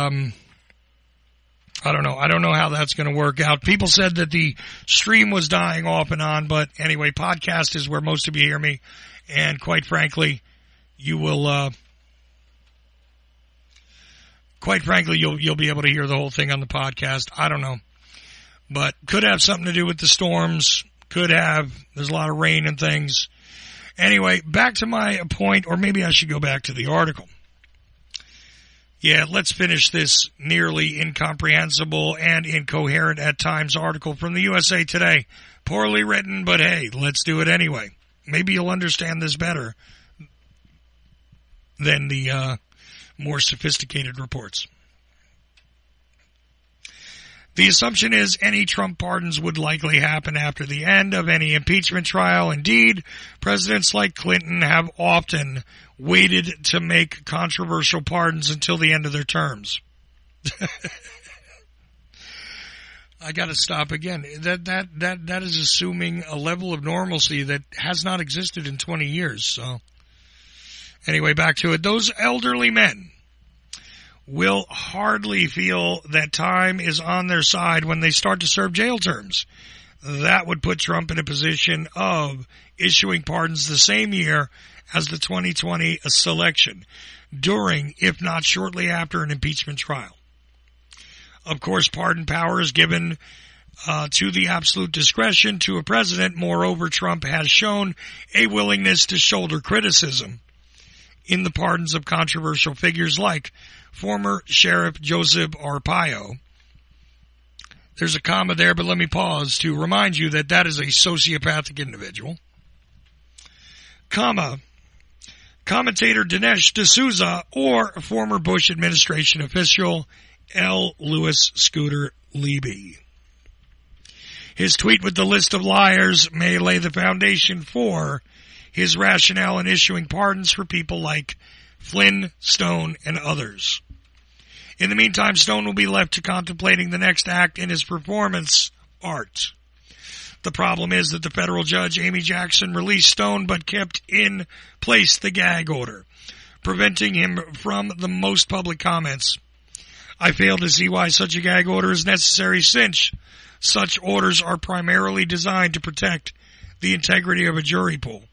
I don't know how that's going to work out. People said that the stream was dying off and on, but anyway, podcast is where most of you hear me. And quite frankly, you will quite frankly, you'll be able to hear the whole thing on the podcast. I don't know. But could have something to do with the storms. Could have. There's a lot of rain and things. Anyway, back to my point, or maybe I should go back to the article. Yeah, let's finish this nearly incomprehensible and incoherent at times article from the USA Today. Poorly written, but hey, let's do it anyway. Maybe you'll understand this better than the more sophisticated reports. The assumption is any Trump pardons would likely happen after the end of any impeachment trial. Indeed, presidents like Clinton have often waited to make controversial pardons until the end of their terms. I gotta stop again. That is assuming a level of normalcy that has not existed in 20 years. So, anyway, back to it. Those elderly men will hardly feel that time is on their side when they start to serve jail terms. That would put Trump in a position of issuing pardons the same year as the 2020 election, during, if not shortly after, an impeachment trial. Of course, pardon power is given to the absolute discretion to a president. Moreover, Trump has shown a willingness to shoulder criticism in the pardons of controversial figures like former Sheriff Joseph Arpaio. There's a comma there, but let me pause to remind you that that is a sociopathic individual. Comma, commentator Dinesh D'Souza, or former Bush administration official L. Louis Scooter Libby. His tweet with the list of liars may lay the foundation for his rationale in issuing pardons for people like Flynn, Stone, and others. In the meantime, Stone will be left to contemplating the next act in his performance art. The problem is that the federal judge, Amy Jackson, released Stone but kept in place the gag order, preventing him from the most public comments. I fail to see why such a gag order is necessary, since such orders are primarily designed to protect the integrity of a jury pool.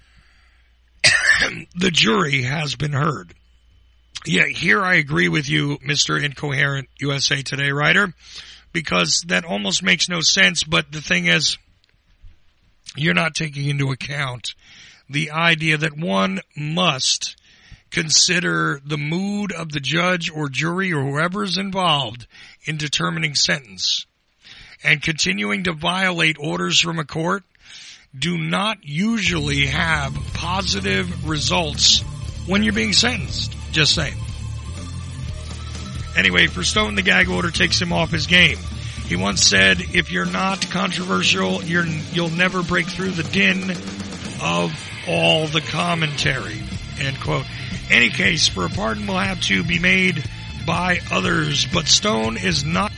The jury has been heard. Yeah, here I agree with you, Mr. Incoherent USA Today writer, because that almost makes no sense, but the thing is, you're not taking into account the idea that one must consider the mood of the judge or jury or whoever is involved in determining sentence. And continuing to violate orders from a court do not usually have positive results when you're being sentenced. Just saying. Anyway, for Stone, the gag order takes him off his game. He once said, if you're not controversial, you'll never break through the din of all the commentary. End quote. Any case, for a pardon will have to be made by others, but Stone is not...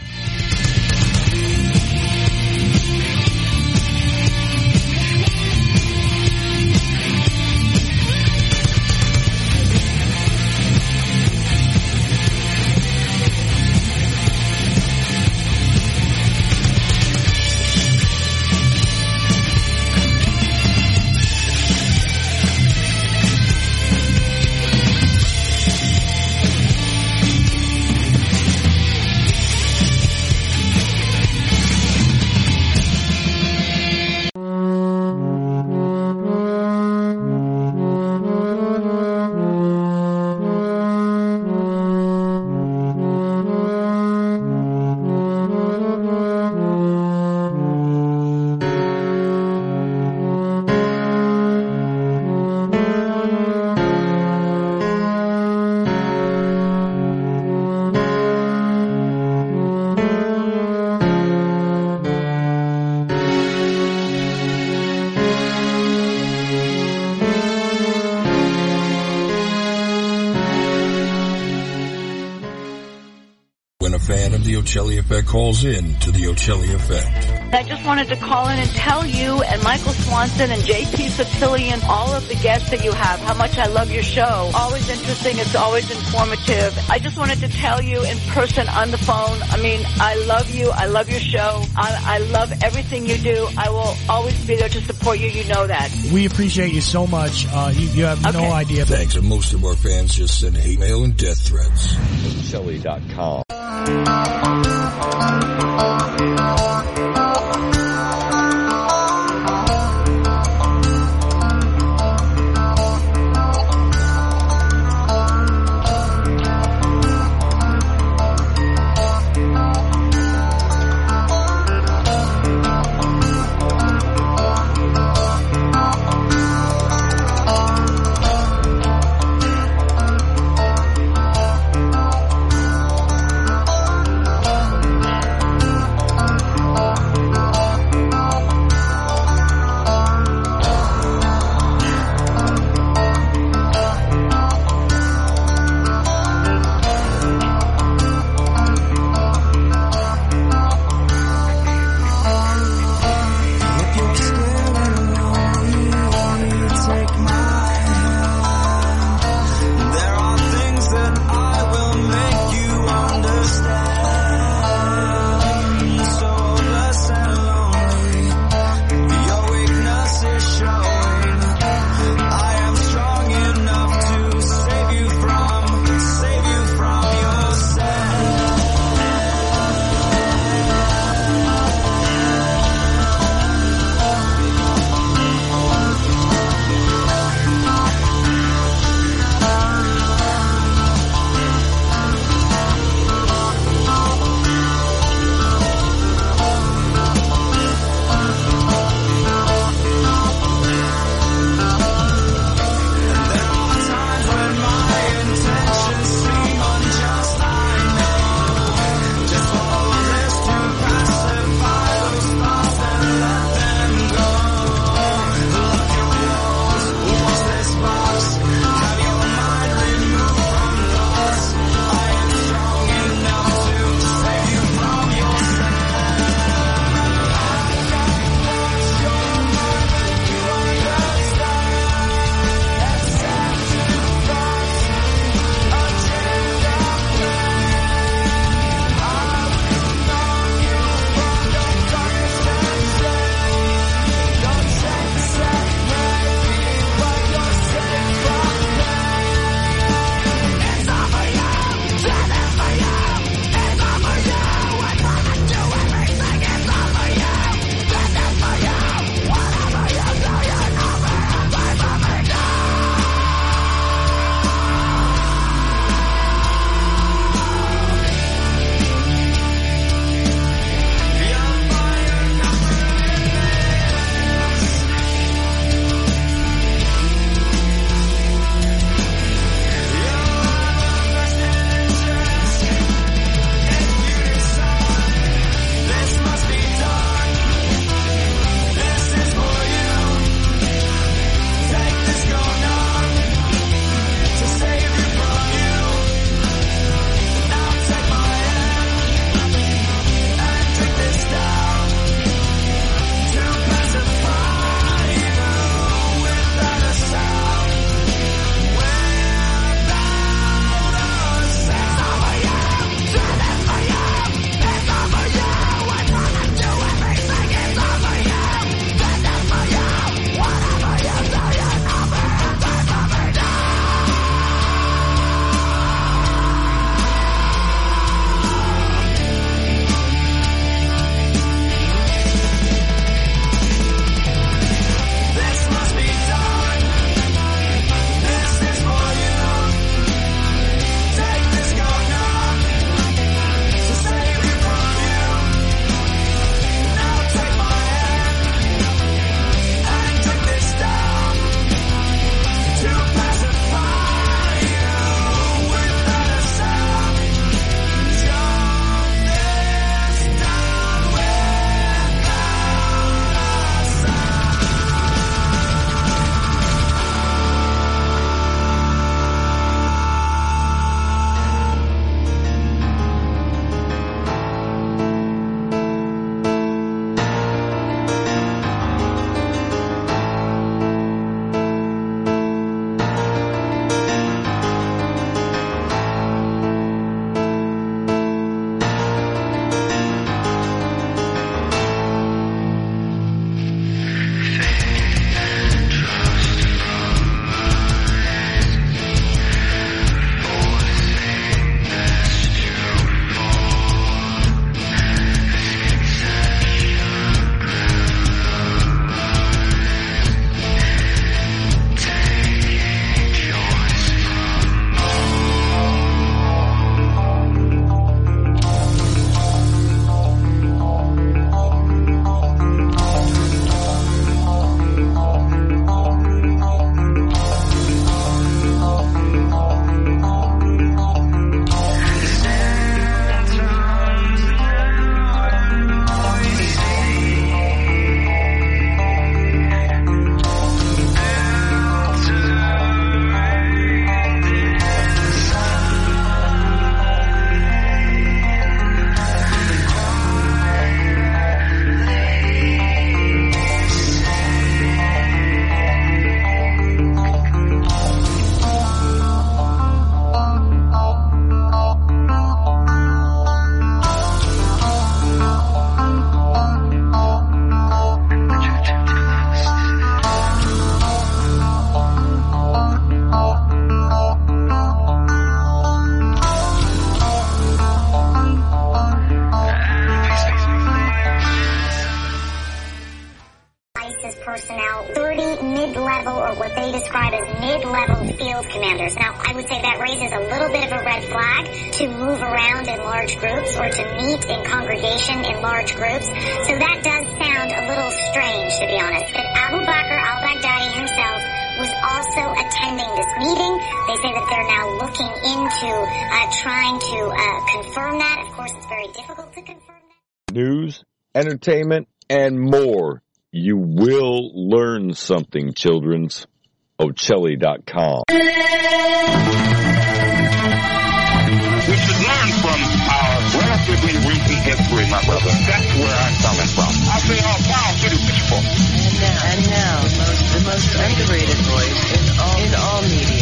fan of the Ocelli Effect calls in to the Ocelli Effect. I just wanted to call in and tell you and Michael Swanson and JP Sotillian, all of the guests that you have, how much I love your show. Always interesting. It's always informative. I just wanted to tell you in person on the phone, I mean, I love you. I love your show. I love everything you do. I will always be there to support you. You know that. We appreciate you so much. You have no idea. Thanks, and most of our fans just send hate mail and death threats. Ocelli.com. mid-level field commanders. Now, I would say that raises a little bit of a red flag to move around in large groups or to meet in congregation in large groups. So that does sound a little strange, to be honest. But Abu Bakr al-Baghdadi himself was also attending this meeting. They say that they're now looking into trying to confirm that. Of course, it's very difficult to confirm that. News, entertainment, and more. You will learn something, children's. Ochelli.com. We should learn from our relatively recent history, my brother. That's where I'm coming from. I say all power to the people. And now, the most underrated voice in all media.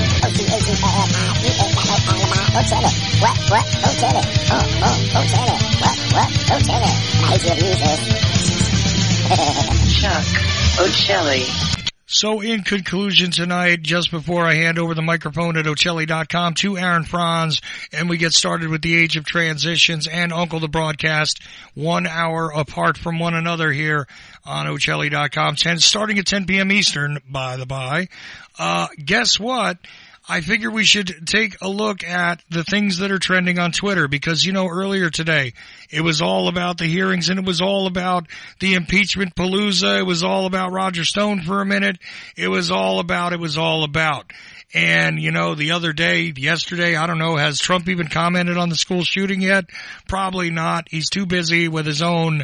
What? Ochelli. Ochelli. What? Ochelli. I hear music. Chuck Ochelli. So in conclusion tonight, just before I hand over the microphone at Ochelli.com to Aaron Franz, and we get started with the Age of Transitions and Uncle the Broadcast, 1 hour apart from one another here on Ochelli.com, starting at 10 p.m. Eastern, by the by. Guess what? I figure we should take a look at the things that are trending on Twitter because, you know, earlier today, it was all about the hearings and it was all about the impeachment palooza. It was all about Roger Stone for a minute. It was all about. And, you know, the other day, yesterday, I don't know, has Trump even commented on the school shooting yet? Probably not. He's too busy with his own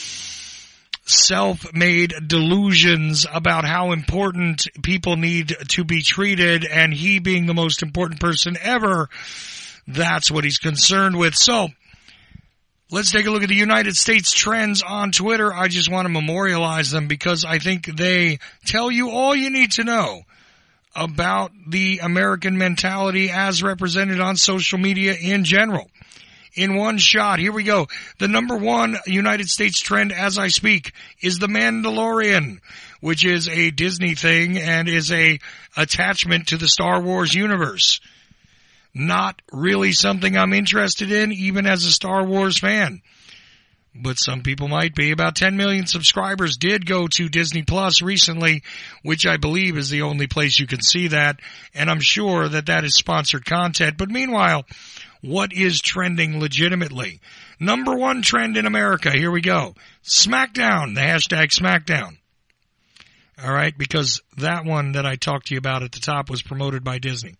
self-made delusions about how important people need to be treated, and he being the most important person ever, that's what he's concerned with. So, let's take a look at the United States trends on Twitter. I just want to memorialize them because I think they tell you all you need to know about the American mentality as represented on social media in general. In one shot, here we go. The number one United States trend as I speak is The Mandalorian, which is a Disney thing and is a attachment to the Star Wars universe. Not really something I'm interested in, even as a Star Wars fan. But some people might be. About 10 million subscribers did go to Disney Plus recently, which I believe is the only place you can see that. And I'm sure that that is sponsored content. But meanwhile, what is trending legitimately? Number one trend in America. Here we go. SmackDown. The hashtag SmackDown. All right. Because that one that I talked to you about at the top was promoted by Disney.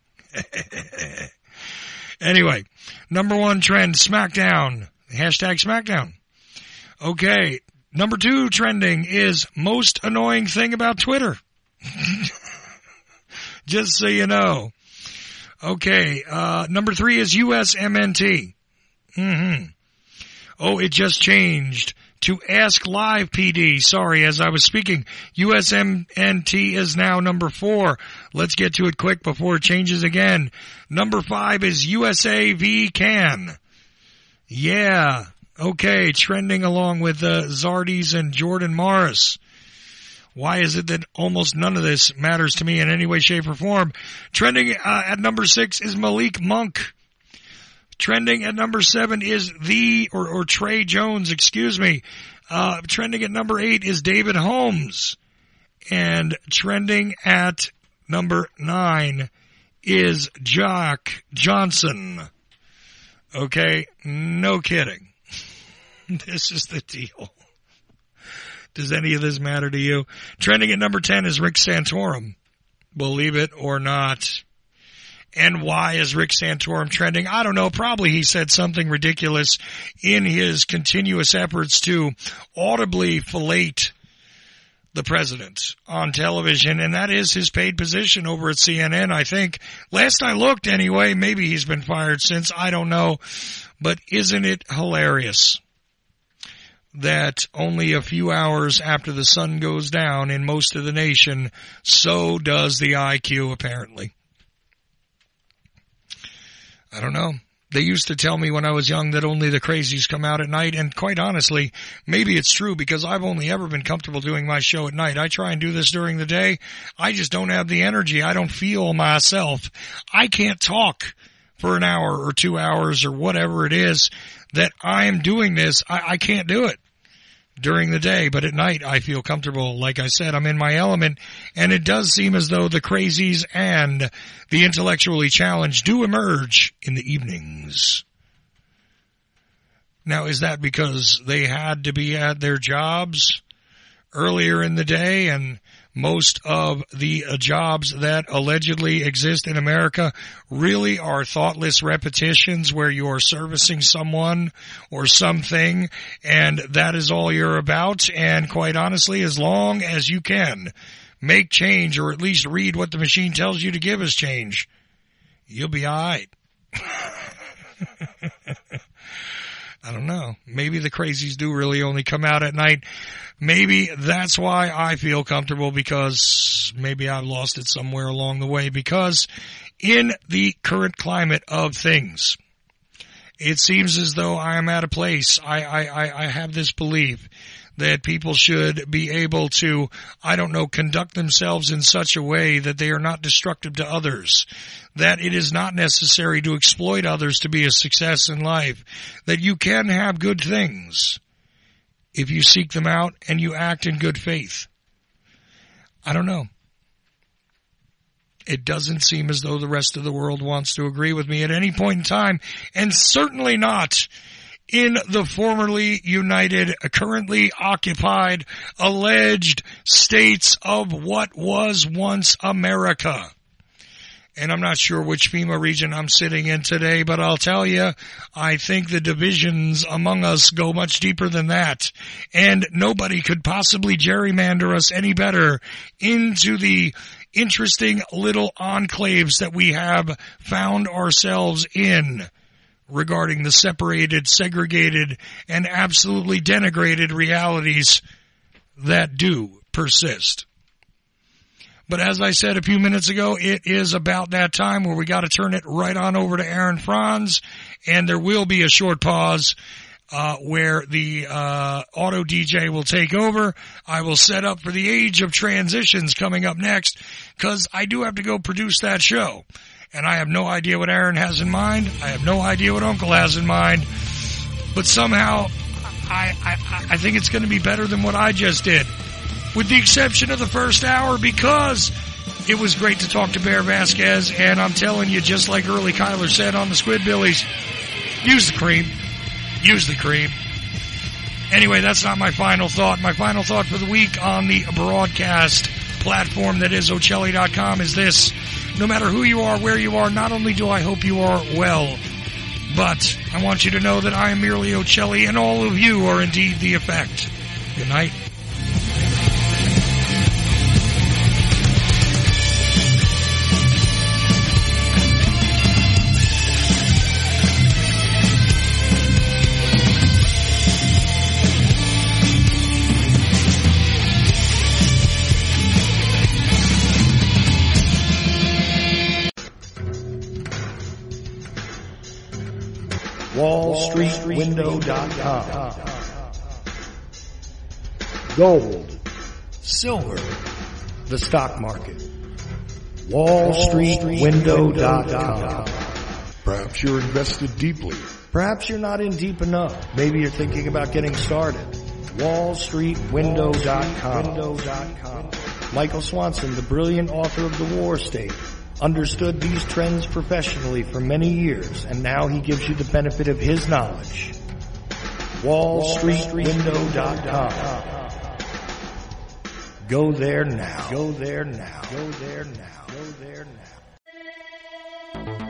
Anyway, number one trend, SmackDown. Hashtag SmackDown. Okay. Number two trending is most annoying thing about Twitter. Just so you know. Okay, number three is USMNT. Oh, it just changed to Ask Live PD. Sorry, as I was speaking, USMNT is now number 4. Let's get to it quick before it changes again. Number 5 is USAV Can. Yeah, okay, trending along with Zardes and Jordan Morris. Why is it that almost none of this matters to me in any way, shape, or form? Trending at number 6 is Malik Monk. Trending at number 7 is or Trey Jones, excuse me. Trending at number 8 is David Holmes. And trending at number 9 is Jack Johnson. Okay, no kidding. This is the deal. Does any of this matter to you? Trending at number 10 is Rick Santorum. Believe it or not. And why is Rick Santorum trending? I don't know. Probably he said something ridiculous in his continuous efforts to audibly fillet the president on television. And that is his paid position over at CNN, I think. Last I looked anyway, maybe he's been fired since. I don't know. But isn't it hilarious that only a few hours after the sun goes down in most of the nation, so does the IQ, apparently. I don't know. They used to tell me when I was young that only the crazies come out at night, and quite honestly, maybe it's true because I've only ever been comfortable doing my show at night. I try and do this during the day. I just don't have the energy. I don't feel myself. I can't talk for an hour or 2 hours or whatever it is that I'm doing this. I can't do it. during the day, but at night I feel comfortable. Like I said, I'm in my element, and it does seem as though the crazies and the intellectually challenged do emerge in the evenings. Now, is that because they had to be at their jobs earlier in the day, and most of the jobs that allegedly exist in America really are thoughtless repetitions where you are servicing someone or something, and that is all you're about? And quite honestly, as long as you can make change, or at least read what the machine tells you to give as change, you'll be all right. I don't know. Maybe the crazies do really only come out at night. Maybe that's why I feel comfortable, because maybe I've lost it somewhere along the way. Because in the current climate of things, it seems as though I am at a place, I have this belief that people should be able to, conduct themselves in such a way that they are not destructive to others, that it is not necessary to exploit others to be a success in life, that you can have good things if you seek them out and you act in good faith. I don't know. It doesn't seem as though the rest of the world wants to agree with me at any point in time, and certainly not in the formerly united, currently occupied, alleged states of what was once America. And I'm not sure which FEMA region I'm sitting in today, but I'll tell you, I think the divisions among us go much deeper than that. And nobody could possibly gerrymander us any better into the interesting little enclaves that we have found ourselves in regarding the separated, segregated, and absolutely denigrated realities that do persist. But as I said a few minutes ago, it is about that time where we got to turn it right on over to Aaron Franz, and there will be a short pause where the auto DJ will take over. I will set up for the Age of Transitions coming up next, because I do have to go produce that show. And I have no idea what Aaron has in mind. I have no idea what Uncle has in mind. But somehow, I think it's going to be better than what I just did. With the exception of the first hour, because it was great to talk to Bear Vasquez. And I'm telling you, just like Early Kyler said on the Squidbillies, use the cream. Use the cream. Anyway, that's not my final thought. My final thought for the week on the broadcast platform that is Ocelli.com is this. No matter who you are, where you are, not only do I hope you are well, but I want you to know that I am merely Ocelli, and all of you are indeed the effect. Good night. WallStreetWindow.com. Gold, silver, the stock market. WallStreetWindow.com. Perhaps you're invested deeply. Perhaps you're not in deep enough. Maybe you're thinking about getting started. WallStreetWindow.com. Michael Swanson, the brilliant author of The War State, understood these trends professionally for many years, and now he gives you the benefit of his knowledge. WallStreetWindow.com. Go there now. Go there now. Go there now. Go there now.